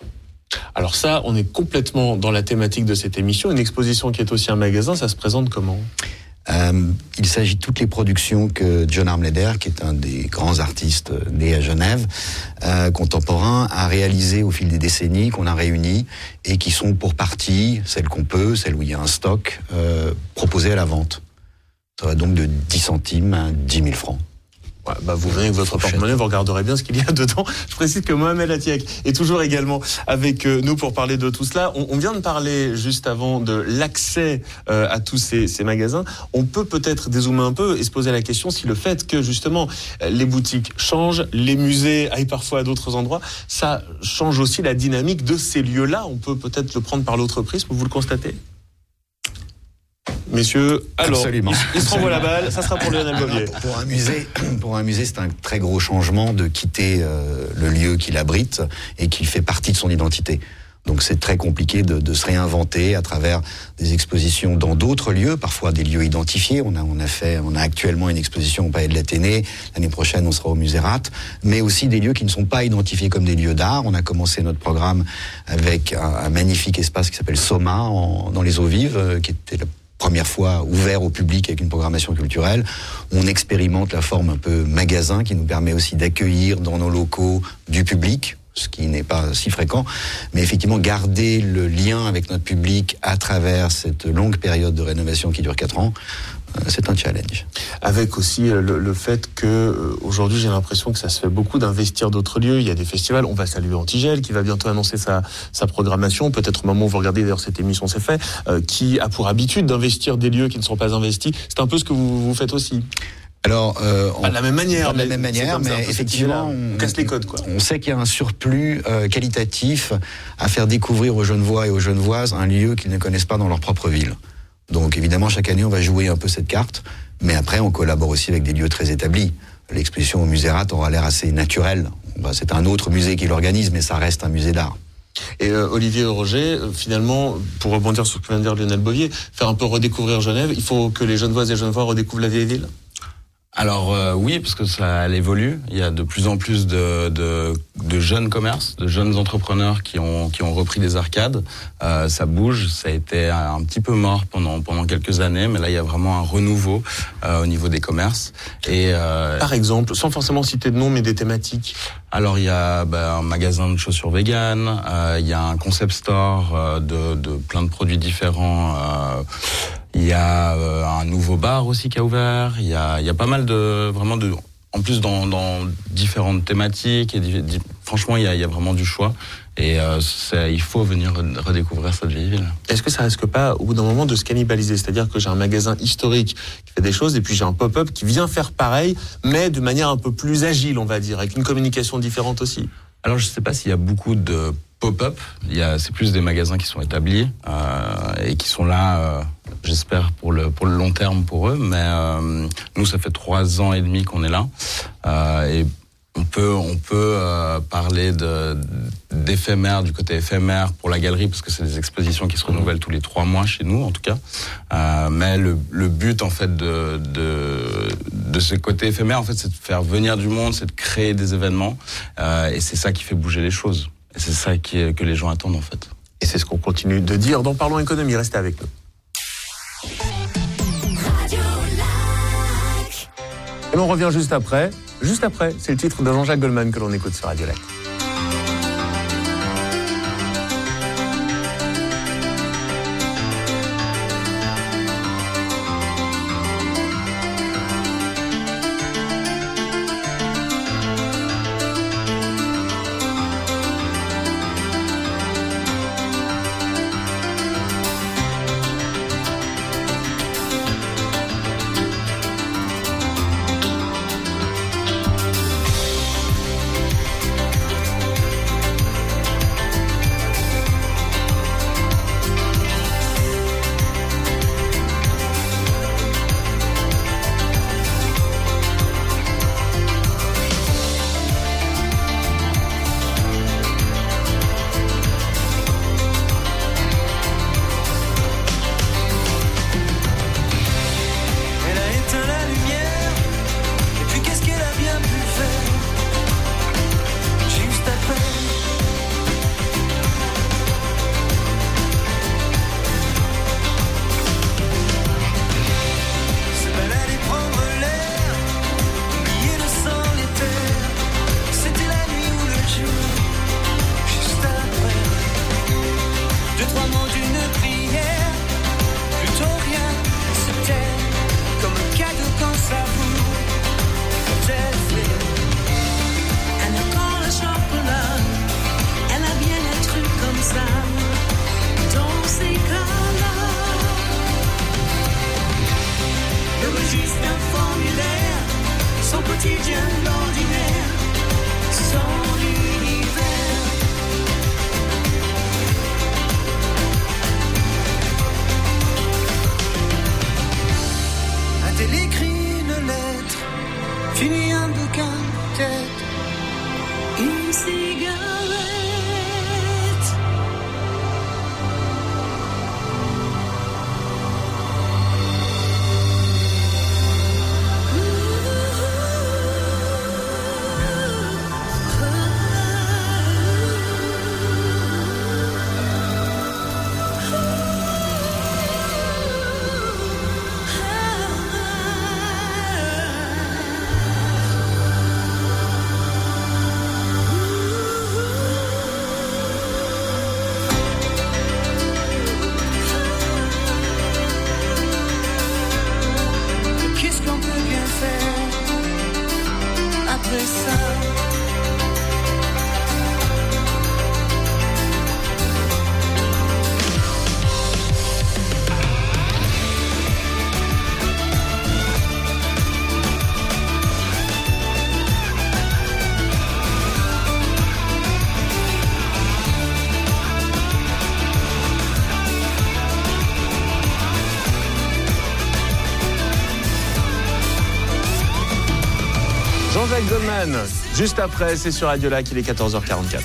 Alors ça, on est complètement dans la thématique de cette émission. Une exposition qui est aussi un magasin, ça se présente comment ? Euh, il s'agit de toutes les productions que John Armleder, qui est un des grands artistes nés à Genève, euh, contemporain, a réalisées au fil des décennies, qu'on a réunies, et qui sont pour partie, celles qu'on peut, celles où il y a un stock, euh, proposées à la vente. Ça va donc de dix centimes à dix mille francs. Ouais, bah vous venez avec votre porte-monnaie, vous regarderez bien ce qu'il y a dedans. Je précise que Mohamed Atiek est toujours également avec nous pour parler de tout cela. On, on vient de parler juste avant de l'accès euh, à tous ces, ces magasins. On peut peut-être dézoomer un peu et se poser la question si le fait que justement les boutiques changent, les musées aillent parfois à d'autres endroits, ça change aussi la dynamique de ces lieux-là. On peut peut-être le prendre par l'autre prisme, vous le constatez ? Messieurs, alors, Absolument. il, il se renvoie la balle, ça sera pour Lionel Bovier. Pour, pour un musée, pour un musée, c'est un très gros changement de quitter euh, le lieu qu'il abrite et qui fait partie de son identité. Donc c'est très compliqué de, de se réinventer à travers des expositions dans d'autres lieux, parfois des lieux identifiés. On a, on a fait, on a actuellement une exposition au Palais de l'Athénée. L'année prochaine, on sera au Musée Rat, mais aussi des lieux qui ne sont pas identifiés comme des lieux d'art. On a commencé notre programme avec un, un magnifique espace qui s'appelle Soma en, dans les Eaux Vives, euh, qui était la première fois ouvert au public avec une programmation culturelle. On expérimente la forme un peu magasin qui nous permet aussi d'accueillir dans nos locaux du public, ce qui n'est pas si fréquent, mais effectivement garder le lien avec notre public à travers cette longue période de rénovation qui dure quatre ans, c'est un challenge. Avec aussi le, le fait que euh, aujourd'hui j'ai l'impression que ça se fait beaucoup d'investir d'autres lieux. Il y a des festivals, on va saluer Antigel qui va bientôt annoncer sa, sa programmation, peut-être au moment où vous regardez d'ailleurs cette émission c'est fait, euh, qui a pour habitude d'investir des lieux qui ne sont pas investis. C'est un peu ce que vous, vous faites aussi. Alors, euh, on, pas de la même manière, pas de la même manière, mais, mais effectivement, on, on casse les codes, quoi. On sait qu'il y a un surplus euh, qualitatif à faire découvrir aux Genevois et aux Genevoises un lieu qu'ils ne connaissent pas dans leur propre ville. Donc, évidemment, chaque année, on va jouer un peu cette carte, mais après, on collabore aussi avec des lieux très établis. L'exposition au Musérat aura l'air assez naturelle. Bah, c'est un autre musée qui l'organise, mais ça reste un musée d'art. Et euh, Olivier Roger, euh, finalement, pour rebondir sur ce que vient de dire Lionel Bovier, faire un peu redécouvrir Genève, il faut que les Genevoises et Genevois redécouvrent la vieille ville. Alors euh, oui, parce que ça elle évolue. Il y a de plus en plus de, de, de jeunes commerces, de jeunes entrepreneurs qui ont qui ont repris des arcades. Euh, ça bouge. Ça a été un petit peu mort pendant pendant quelques années, mais là il y a vraiment un renouveau euh, au niveau des commerces. Et euh, par exemple, sans forcément citer de nom, mais des thématiques. Alors il y a bah, un magasin de chaussures véganes. Euh, il y a un concept store euh, de, de plein de produits différents. Euh, Il y a euh, un nouveau bar aussi qui a ouvert. Il y a, il y a pas mal de, vraiment de, en plus dans, dans différentes thématiques. Et di, di, franchement, il y, a, il y a vraiment du choix. Et euh, c'est, il faut venir redécouvrir cette vieille ville. Est-ce que ça risque pas, au bout d'un moment, de se cannibaliser ? C'est-à-dire que j'ai un magasin historique qui fait des choses, et puis j'ai un pop-up qui vient faire pareil, mais de manière un peu plus agile, on va dire, avec une communication différente aussi. Alors, je sais pas s'il y a beaucoup de pop-up. Il y a, c'est plus des magasins qui sont établis euh, et qui sont là, euh, j'espère, pour le, pour le long terme pour eux. Mais euh, nous, ça fait trois ans et demi qu'on est là. Euh, et on peut, on peut euh, parler de, d'éphémère, du côté éphémère pour la galerie, parce que c'est des expositions qui se renouvellent tous les trois mois chez nous, en tout cas. Euh, mais le, le but, en fait, de, de, de ce côté éphémère, en fait, c'est de faire venir du monde, c'est de créer des événements. Euh, et c'est ça qui fait bouger les choses. Et c'est ça qui est, que les gens attendent, en fait. Et c'est ce qu'on continue de dire dans Parlons Économie. Restez avec nous. Et on revient juste après. Juste après, c'est le titre de Jean-Jacques Goldman que l'on écoute sur Radio Lac. c'est ça. Jean-Jacques Goldman, juste après, c'est sur Radio Lac, il est quatorze heures quarante-quatre.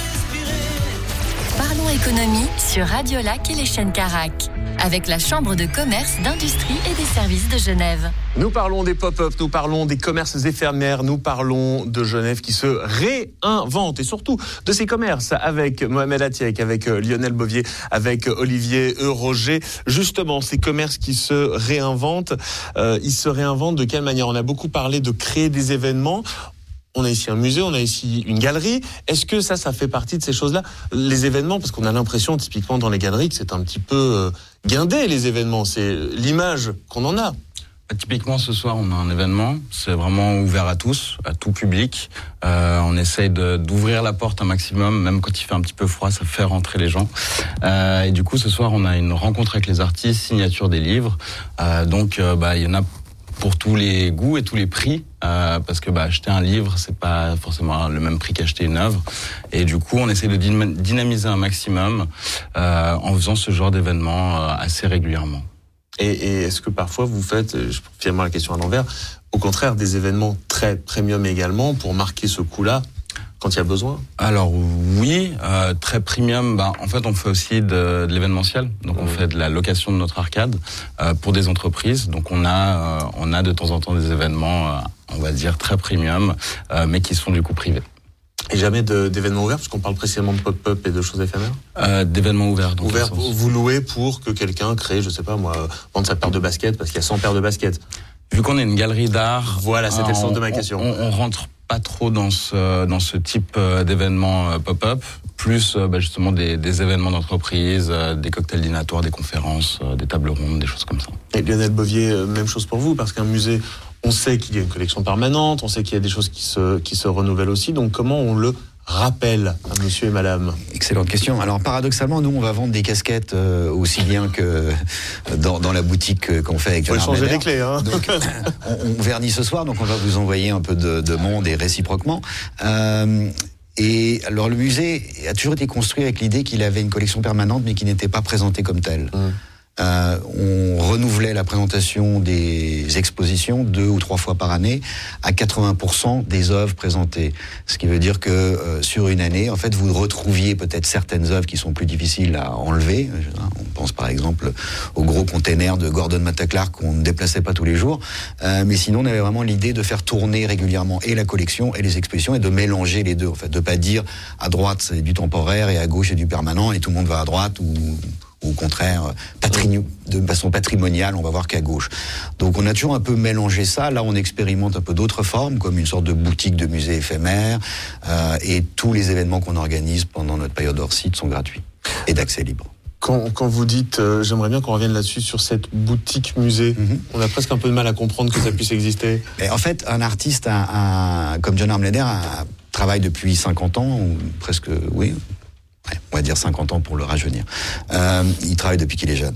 Parlons économie sur Radio Lac et les chaînes Carac, avec la Chambre de commerce, d'industrie et des services de Genève. Nous parlons des pop-up, nous parlons des commerces éphémères, nous parlons de Genève qui se réinvente et surtout de ces commerces avec Mohamed Atiek, avec Lionel Bovier, avec Olivier Roger. Justement, ces commerces qui se réinventent, euh, ils se réinventent de quelle manière? On a beaucoup parlé de créer des événements. On a ici un musée, on a ici une galerie. Est-ce que ça, ça fait partie de ces choses-là? Les événements, parce qu'on a l'impression, typiquement dans les galeries, que c'est un petit peu euh, guindé, les événements. C'est l'image qu'on en a. Typiquement, ce soir, on a un événement. C'est vraiment ouvert à tous, à tout public. Euh, on essaye de, d'ouvrir la porte un maximum, même quand il fait un petit peu froid, ça fait rentrer les gens. Euh, et du coup, ce soir, on a une rencontre avec les artistes, signature des livres. Euh, donc, euh, bah, il y en a pour tous les goûts et tous les prix, euh, parce que bah, acheter un livre, c'est pas forcément le même prix qu'acheter une œuvre. Et du coup, on essaie de dynamiser un maximum euh, en faisant ce genre d'événements euh, assez régulièrement. Et, et est-ce que parfois vous faites, je pose finalement la question à l'envers, au contraire des événements très premium également pour marquer ce coup-là quand il y a besoin? Alors oui, euh, très premium. Bah, en fait, on fait aussi de, de l'événementiel. Donc, on mmh. fait de la location de notre arcade euh, pour des entreprises. Donc, on a, euh, on a de temps en temps des événements, euh, on va dire très premium, euh, mais qui sont du coup privés. Et jamais de, d'événements ouverts, parce qu'on parle précisément de pop-up et de choses éphémères. Euh, d'événements ouverts. Donc ouverts, vous louez pour que quelqu'un crée, je sais pas moi, vende sa paire de baskets parce qu'il y a cent paires de baskets. Vu qu'on est une galerie d'art, voilà, c'était euh, le sens de ma question. On, on, on rentre pas trop dans ce dans ce type d'événements pop-up, plus bah, justement des, des événements d'entreprise, des cocktails dînatoires, des conférences, des tables rondes, des choses comme ça. Et Lionel Bovier, même chose pour vous, parce qu'un musée, on sait qu'il y a une collection permanente, on sait qu'il y a des choses qui se qui se renouvellent aussi. Donc comment on le rappelle à monsieur et madame? Excellente question. Alors paradoxalement, nous on va vendre des casquettes euh, aussi bien que dans, dans la boutique qu'on fait avec Faut changer les clés, hein. Donc on, on vernit ce soir, donc on va vous envoyer un peu de, de monde et réciproquement. Euh, et alors le musée a toujours été construit avec l'idée qu'il avait une collection permanente mais qui n'était pas présentée comme telle. Mmh. Euh, on renouvelait la présentation des expositions deux ou trois fois par année à quatre-vingts pour cent des œuvres présentées. Ce qui veut dire que euh, sur une année, en fait, vous retrouviez peut-être certaines œuvres qui sont plus difficiles à enlever. On pense par exemple au gros container de Gordon Matta Clark qu'on ne déplaçait pas tous les jours. Euh, mais sinon, on avait vraiment l'idée de faire tourner régulièrement et la collection et les expositions et de mélanger les deux. En fait, de pas dire à droite c'est du temporaire et à gauche c'est du permanent et tout le monde va à droite ou au contraire, patri- de façon patrimoniale, on va voir qu'à gauche. Donc on a toujours un peu mélangé ça. Là, on expérimente un peu d'autres formes, comme une sorte de boutique de musée éphémère. Euh, et tous les événements qu'on organise pendant notre période hors site sont gratuits et d'accès libre. Quand, quand vous dites, euh, j'aimerais bien qu'on revienne là-dessus, sur cette boutique musée, mm-hmm. on a presque un peu de mal à comprendre que ça puisse exister. Et en fait, un artiste a, a, comme John Armleder a, travaille depuis cinquante ans, ou presque, oui, ouais, on va dire cinquante ans pour le rajeunir. Euh, il travaille depuis qu'il est jeune.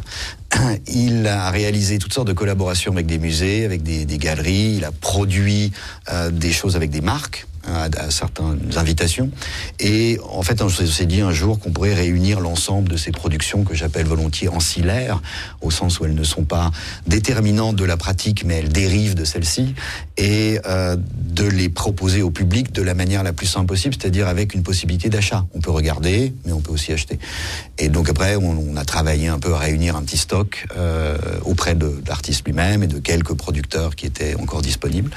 Il a réalisé toutes sortes de collaborations avec des musées, avec des, des galeries. Il a produit euh, des choses avec des marques, à, à certaines invitations. Et en fait, on s'est dit un jour qu'on pourrait réunir l'ensemble de ces productions que j'appelle volontiers ancillaires, au sens où elles ne sont pas déterminantes de la pratique, mais elles dérivent de celle-ci, et euh, de les proposer au public de la manière la plus simple possible, c'est-à-dire avec une possibilité d'achat. On peut regarder, mais on peut aussi acheter. Et donc après, on, on a travaillé un peu à réunir un petit stock euh, auprès de, de l'artiste lui-même et de quelques producteurs qui étaient encore disponibles.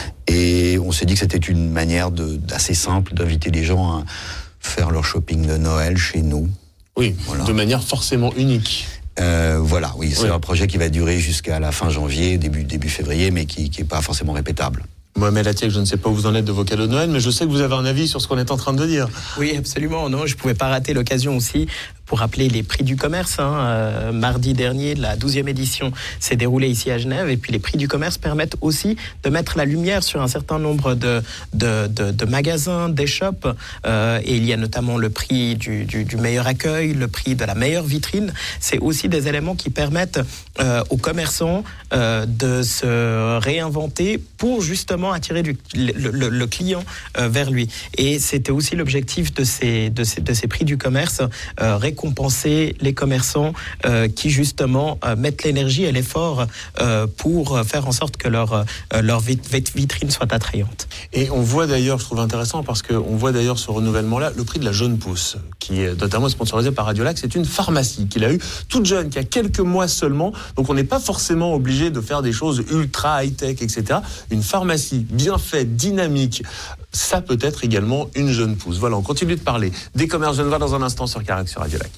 Et on s'est dit que c'était une manière de, d'assez simple d'inviter les gens à faire leur shopping de Noël chez nous. Oui, voilà. De manière forcément unique. Euh, voilà, oui, c'est oui. un projet qui va durer jusqu'à la fin janvier, début, début février, mais qui n'est pas forcément répétable. Mohamed Atiek, je ne sais pas où vous en êtes de vos cadeaux de Noël, mais je sais que vous avez un avis sur ce qu'on est en train de dire. Oui, absolument. Non, je ne pouvais pas rater l'occasion aussi pour rappeler les prix du commerce. Hein. Euh, mardi dernier, la douzième édition s'est déroulée ici à Genève. Et puis les prix du commerce permettent aussi de mettre la lumière sur un certain nombre de, de, de, de magasins, des shops. Euh, et il y a notamment le prix du, du, du meilleur accueil, le prix de la meilleure vitrine. C'est aussi des éléments qui permettent euh, aux commerçants euh, de se réinventer pour justement attirer du, le, le, le client euh, vers lui. Et c'était aussi l'objectif de ces, de ces, de ces prix du commerce, euh, récompenser les commerçants euh, qui justement euh, mettent l'énergie et l'effort euh, pour faire en sorte que leur, euh, leur vitrine soit attrayante. Et on voit d'ailleurs, je trouve intéressant, parce qu'on voit d'ailleurs ce renouvellement-là, le prix de la Jaune Pousse, qui est notamment sponsorisé par Radiolac. C'est une pharmacie qu'il a eue, toute jeune, qui a quelques mois seulement. Donc on n'est pas forcément obligé de faire des choses ultra high-tech, et cetera. Une pharmacie bien faite, dynamique, ça peut être également une Jaune Pousse. Voilà, on continue de parler des commerces genevois dans un instant sur Carac, sur Radiolac.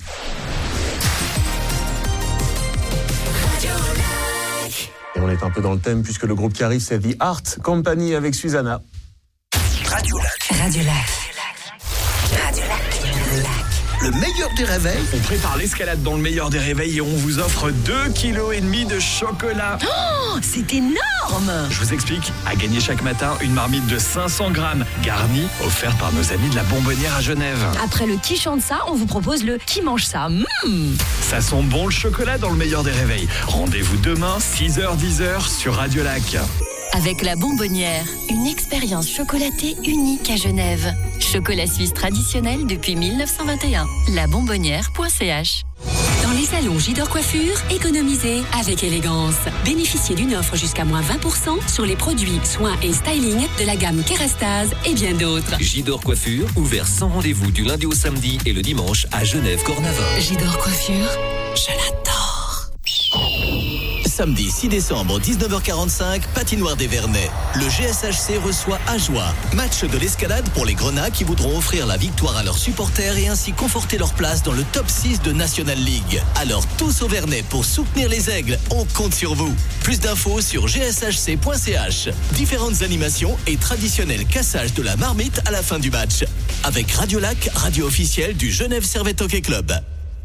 Et on est un peu dans le thème, puisque le groupe qui arrive, c'est The Art Company avec Susanna. Radiolac. Radiolac. Radiolac. Le meilleur des réveils. On prépare l'escalade dans le meilleur des réveils et on vous offre deux kilos et demi de chocolat. Oh, c'est énorme! Je vous explique. À gagner chaque matin, une marmite de cinq cents grammes, garnie, offerte par nos amis de la Bonbonnière à Genève. Après le qui chante ça, on vous propose le qui mange ça. Mmh. Ça sent bon le chocolat dans le meilleur des réveils. Rendez-vous demain, six heures dix heures sur Radiolac. Avec la Bonbonnière, une expérience chocolatée unique à Genève. Chocolat suisse traditionnel depuis mille neuf cent vingt et un. la bonbonnière point c h. Dans les salons Gidor Coiffure, économisez avec élégance. Bénéficiez d'une offre jusqu'à moins vingt pour cent sur les produits, soins et styling de la gamme Kerastase et bien d'autres. Gidor Coiffure, ouvert sans rendez-vous du lundi au samedi et le dimanche à Genève-Cornavin. Gidor Coiffure, je l'adore. Samedi six décembre, dix-neuf heures quarante-cinq, patinoire des Vernets. Le G S H C reçoit Ajoie. Match de l'escalade pour les Grenats qui voudront offrir la victoire à leurs supporters et ainsi conforter leur place dans le top six de National League. Alors tous au Vernet pour soutenir les Aigles, on compte sur vous. Plus d'infos sur g s h c point c h. Différentes animations et traditionnel cassage de la marmite à la fin du match. Avec Radiolac, radio officielle du Genève Servette Hockey Club.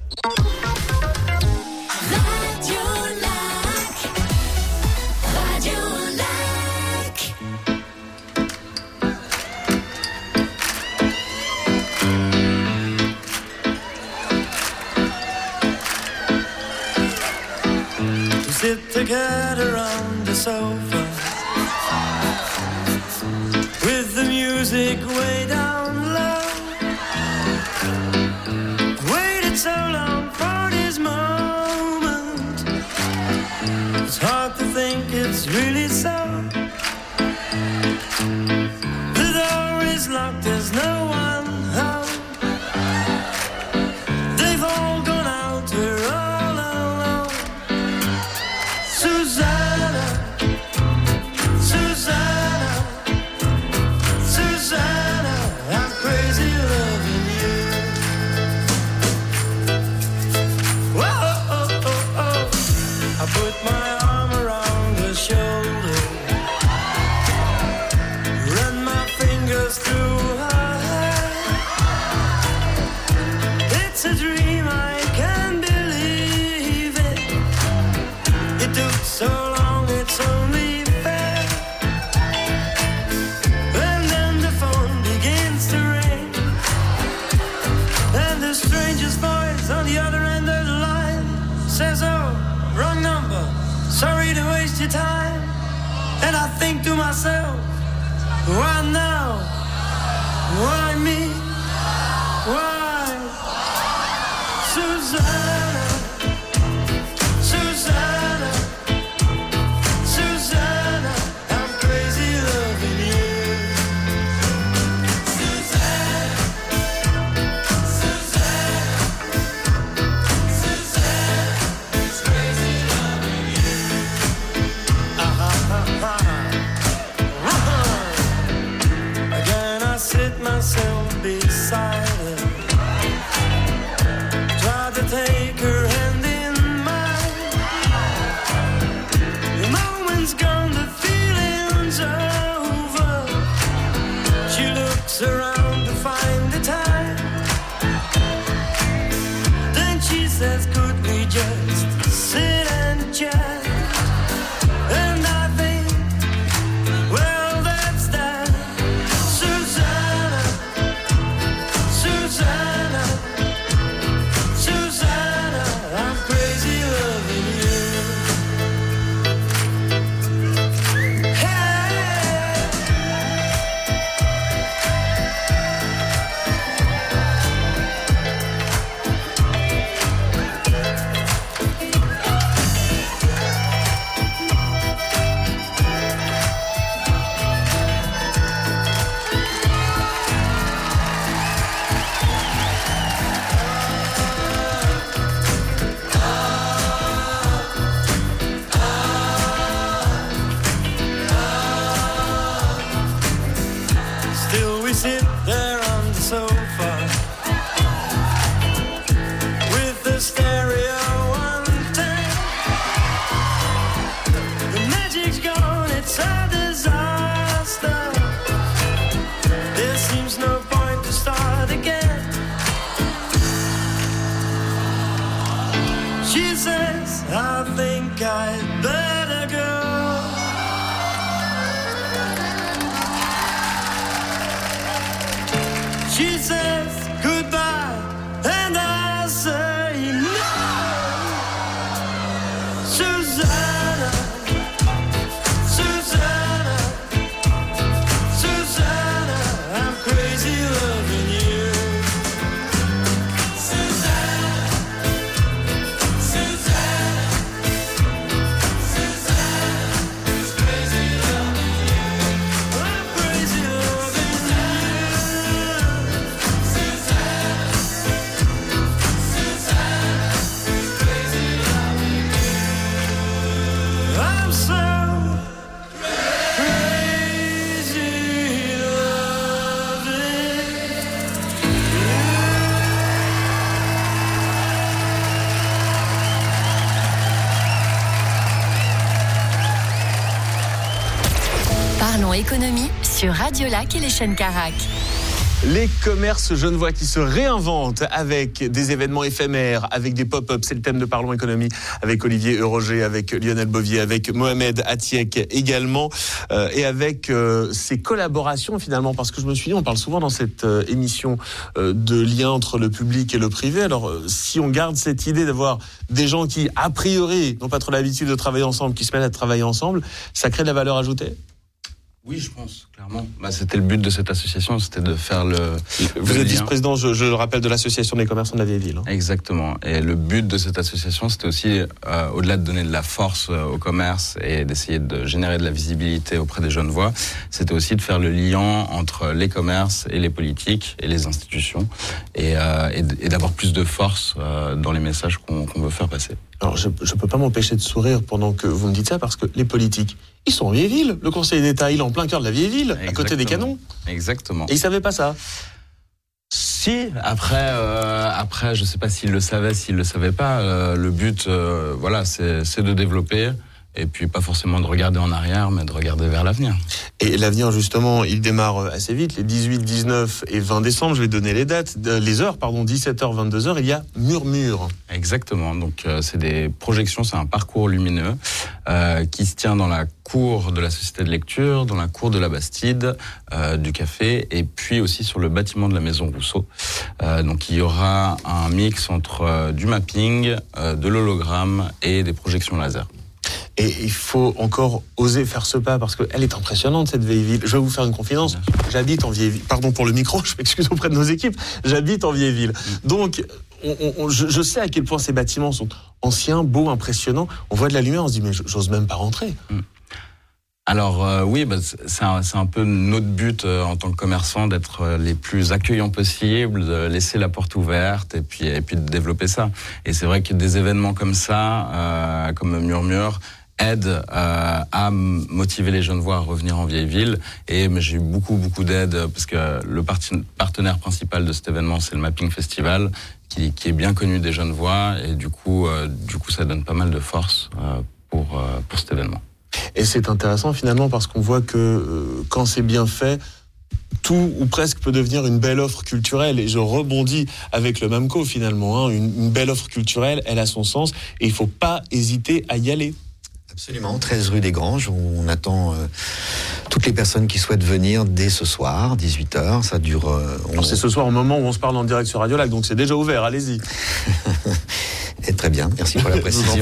Sit together on the sofa with the music way down low. Waited so long for this moment. It's hard to think it's really so. The door is locked, there's no one home. They've all gone out, we're all alone. Susanna, Susanna, Susanna, I'm crazy loving you. Whoa, oh, oh, oh. I put my arm around her shoulder, run my fingers through her hair. It's a dream, I can't believe it. It took so long, it's only fair. And then the phone begins to ring, and the stranger's voice on the other end of the line says, oh, wrong number, sorry to waste your time. And I think to myself, why now? Why me? Why? Susanna, Susanna, Susanna, I'm crazy loving you. Susanna, Susanna, Susanna, it's crazy loving you. Uh-huh. Again I sit myself beside her, try to take her hand in mine. The moment's gone, the feeling's over. She looks around to find the time. She says goodbye, and I say no. Susanna, Susanna, Susanna, I'm crazy loving you. Susanna, Susanna, Susanna, is crazy loving you. I'm crazy loving you. Susanna, Susanna, is crazy loving you. I'm so crazy loving Parlons économie sur Radio Lac et les chaînes Carac. Les commerces genevois qui se réinventent avec des événements éphémères, avec des pop-ups, c'est le thème de Parlons Économie, avec Olivier Euroger, avec Lionel Bovier, avec Mohamed Atiek également, euh, et avec euh, ces collaborations finalement, parce que je me suis dit, on parle souvent dans cette euh, émission euh, de lien entre le public et le privé. Alors euh, si on garde cette idée d'avoir des gens qui, a priori, n'ont pas trop l'habitude de travailler ensemble, qui se mettent à travailler ensemble, ça crée de la valeur ajoutée ? Oui, je pense, clairement. Bah, c'était le but de cette association, c'était de faire le... Vous le êtes lien. vice-président, je, je le rappelle, de l'association des commerçants de la vieille ville. Hein. Exactement. Et le but de cette association, c'était aussi, euh, au-delà de donner de la force euh, au commerce et d'essayer de générer de la visibilité auprès des Genevois, c'était aussi de faire le lien entre les commerces et les politiques et les institutions, et, euh, et, et d'avoir plus de force euh, dans les messages qu'on, qu'on veut faire passer. Alors, je ne peux pas m'empêcher de sourire pendant que vous me dites ça, parce que les politiques, ils sont en vieille ville. Le Conseil d'État, il est en plein cœur de la vieille ville, Exactement. à côté des canons. Exactement. Et ils ne savaient pas ça. Si, après, euh, après, je ne sais pas s'ils le savaient, s'ils ne le savaient pas. Euh, le but, euh, voilà, c'est, c'est de développer. Et puis pas forcément de regarder en arrière, mais de regarder vers l'avenir. Et l'avenir, justement, il démarre assez vite. Les dix-huit, dix-neuf et vingt décembre, je vais donner les dates, les heures, pardon, dix-sept heures, vingt-deux heures, il y a Murmure. Exactement. Donc euh, c'est des projections, c'est un parcours lumineux euh, qui se tient dans la cour de la Société de lecture, dans la cour de la Bastide, euh, du Café, et puis aussi sur le bâtiment de la Maison Rousseau. Euh, donc il y aura un mix entre euh, du mapping, euh, de l'hologramme et des projections laser. Et il faut encore oser faire ce pas, parce qu'elle est impressionnante, cette vieille ville. Je vais vous faire une confidence. J'habite en vieille ville. Pardon pour le micro, je m'excuse auprès de nos équipes. J'habite en vieille ville. Donc, on, on, je, je sais à quel point ces bâtiments sont anciens, beaux, impressionnants. On voit de la lumière, on se dit, mais j'ose même pas rentrer. Alors euh, oui, bah, c'est, un, c'est un peu notre but euh, en tant que commerçant, d'être euh, les plus accueillants possibles, de laisser la porte ouverte et puis, et puis de développer ça. Et c'est vrai que des événements comme ça, euh, comme Murmure, aident euh, à motiver les Genevois à revenir en vieille ville. Et mais j'ai eu beaucoup, beaucoup d'aide, parce que le partenaire principal de cet événement, c'est le Mapping Festival, qui, qui est bien connu des Genevois. Et du coup, euh, du coup ça donne pas mal de force euh, pour, euh, pour cet événement. Et c'est intéressant finalement, parce qu'on voit que euh, quand c'est bien fait, tout ou presque peut devenir une belle offre culturelle. Et je rebondis avec le Mamco finalement. Hein. Une, une belle offre culturelle, elle a son sens, et il ne faut pas hésiter à y aller. Absolument, treize rue des Granges, on attend euh, toutes les personnes qui souhaitent venir dès ce soir, dix-huit heures, ça dure... Euh, on... Alors c'est ce soir au moment où on se parle en direct sur Radio Lac, donc c'est déjà ouvert, allez-y. Et très bien, merci pour la précision.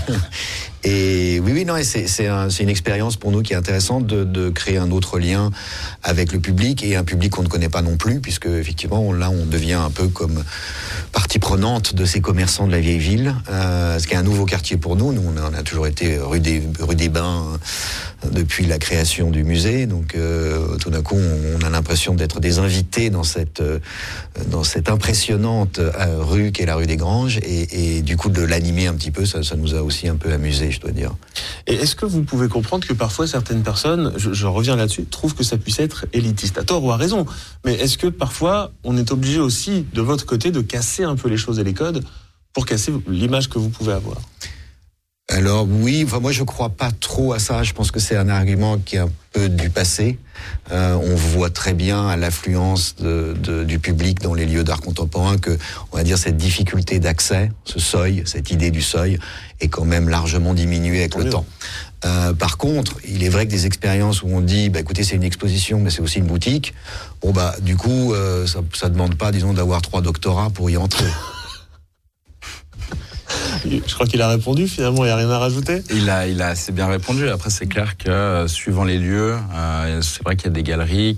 Et oui, oui, non, et c'est, c'est, un, c'est une expérience pour nous qui est intéressante de, de créer un autre lien avec le public, et un public qu'on ne connaît pas non plus, puisque effectivement, on, là, on devient un peu comme partie prenante de ces commerçants de la vieille ville, euh, ce qui est un nouveau quartier pour nous. Nous, on a toujours été rue des, rue des Bains euh, depuis la création du musée, donc euh, tout d'un coup, on, on a l'impression d'être des invités dans cette, euh, dans cette impressionnante euh, rue qu'est la rue des Granges, et, et du coup, de l'animer un petit peu, ça, ça nous a aussi un peu amusé, je dois dire. Et est-ce que vous pouvez comprendre que parfois certaines personnes, je, je reviens là-dessus, trouvent que ça puisse être élitiste, à tort ou à raison, mais est-ce que parfois on est obligé aussi de votre côté de casser un peu les choses et les codes pour casser l'image que vous pouvez avoir? Alors oui, enfin, moi je crois pas trop à ça. Je pense que c'est un argument qui est un peu du passé. Euh, on voit très bien à l'affluence de, de, du public dans les lieux d'art contemporain que, on va dire, cette difficulté d'accès, ce seuil, cette idée du seuil, est quand même largement diminuée avec le temps. Euh, par contre, il est vrai que des expériences où on dit, bah, écoutez, c'est une exposition, mais c'est aussi une boutique. Bon, bah, du coup, euh, ça, ça demande pas, disons, d'avoir trois doctorats pour y entrer. Je crois qu'il a répondu, finalement, il n'y a rien à rajouter. Il a, il a assez bien répondu. Après, c'est clair que, euh, suivant les lieux, euh, c'est vrai qu'il y a des galeries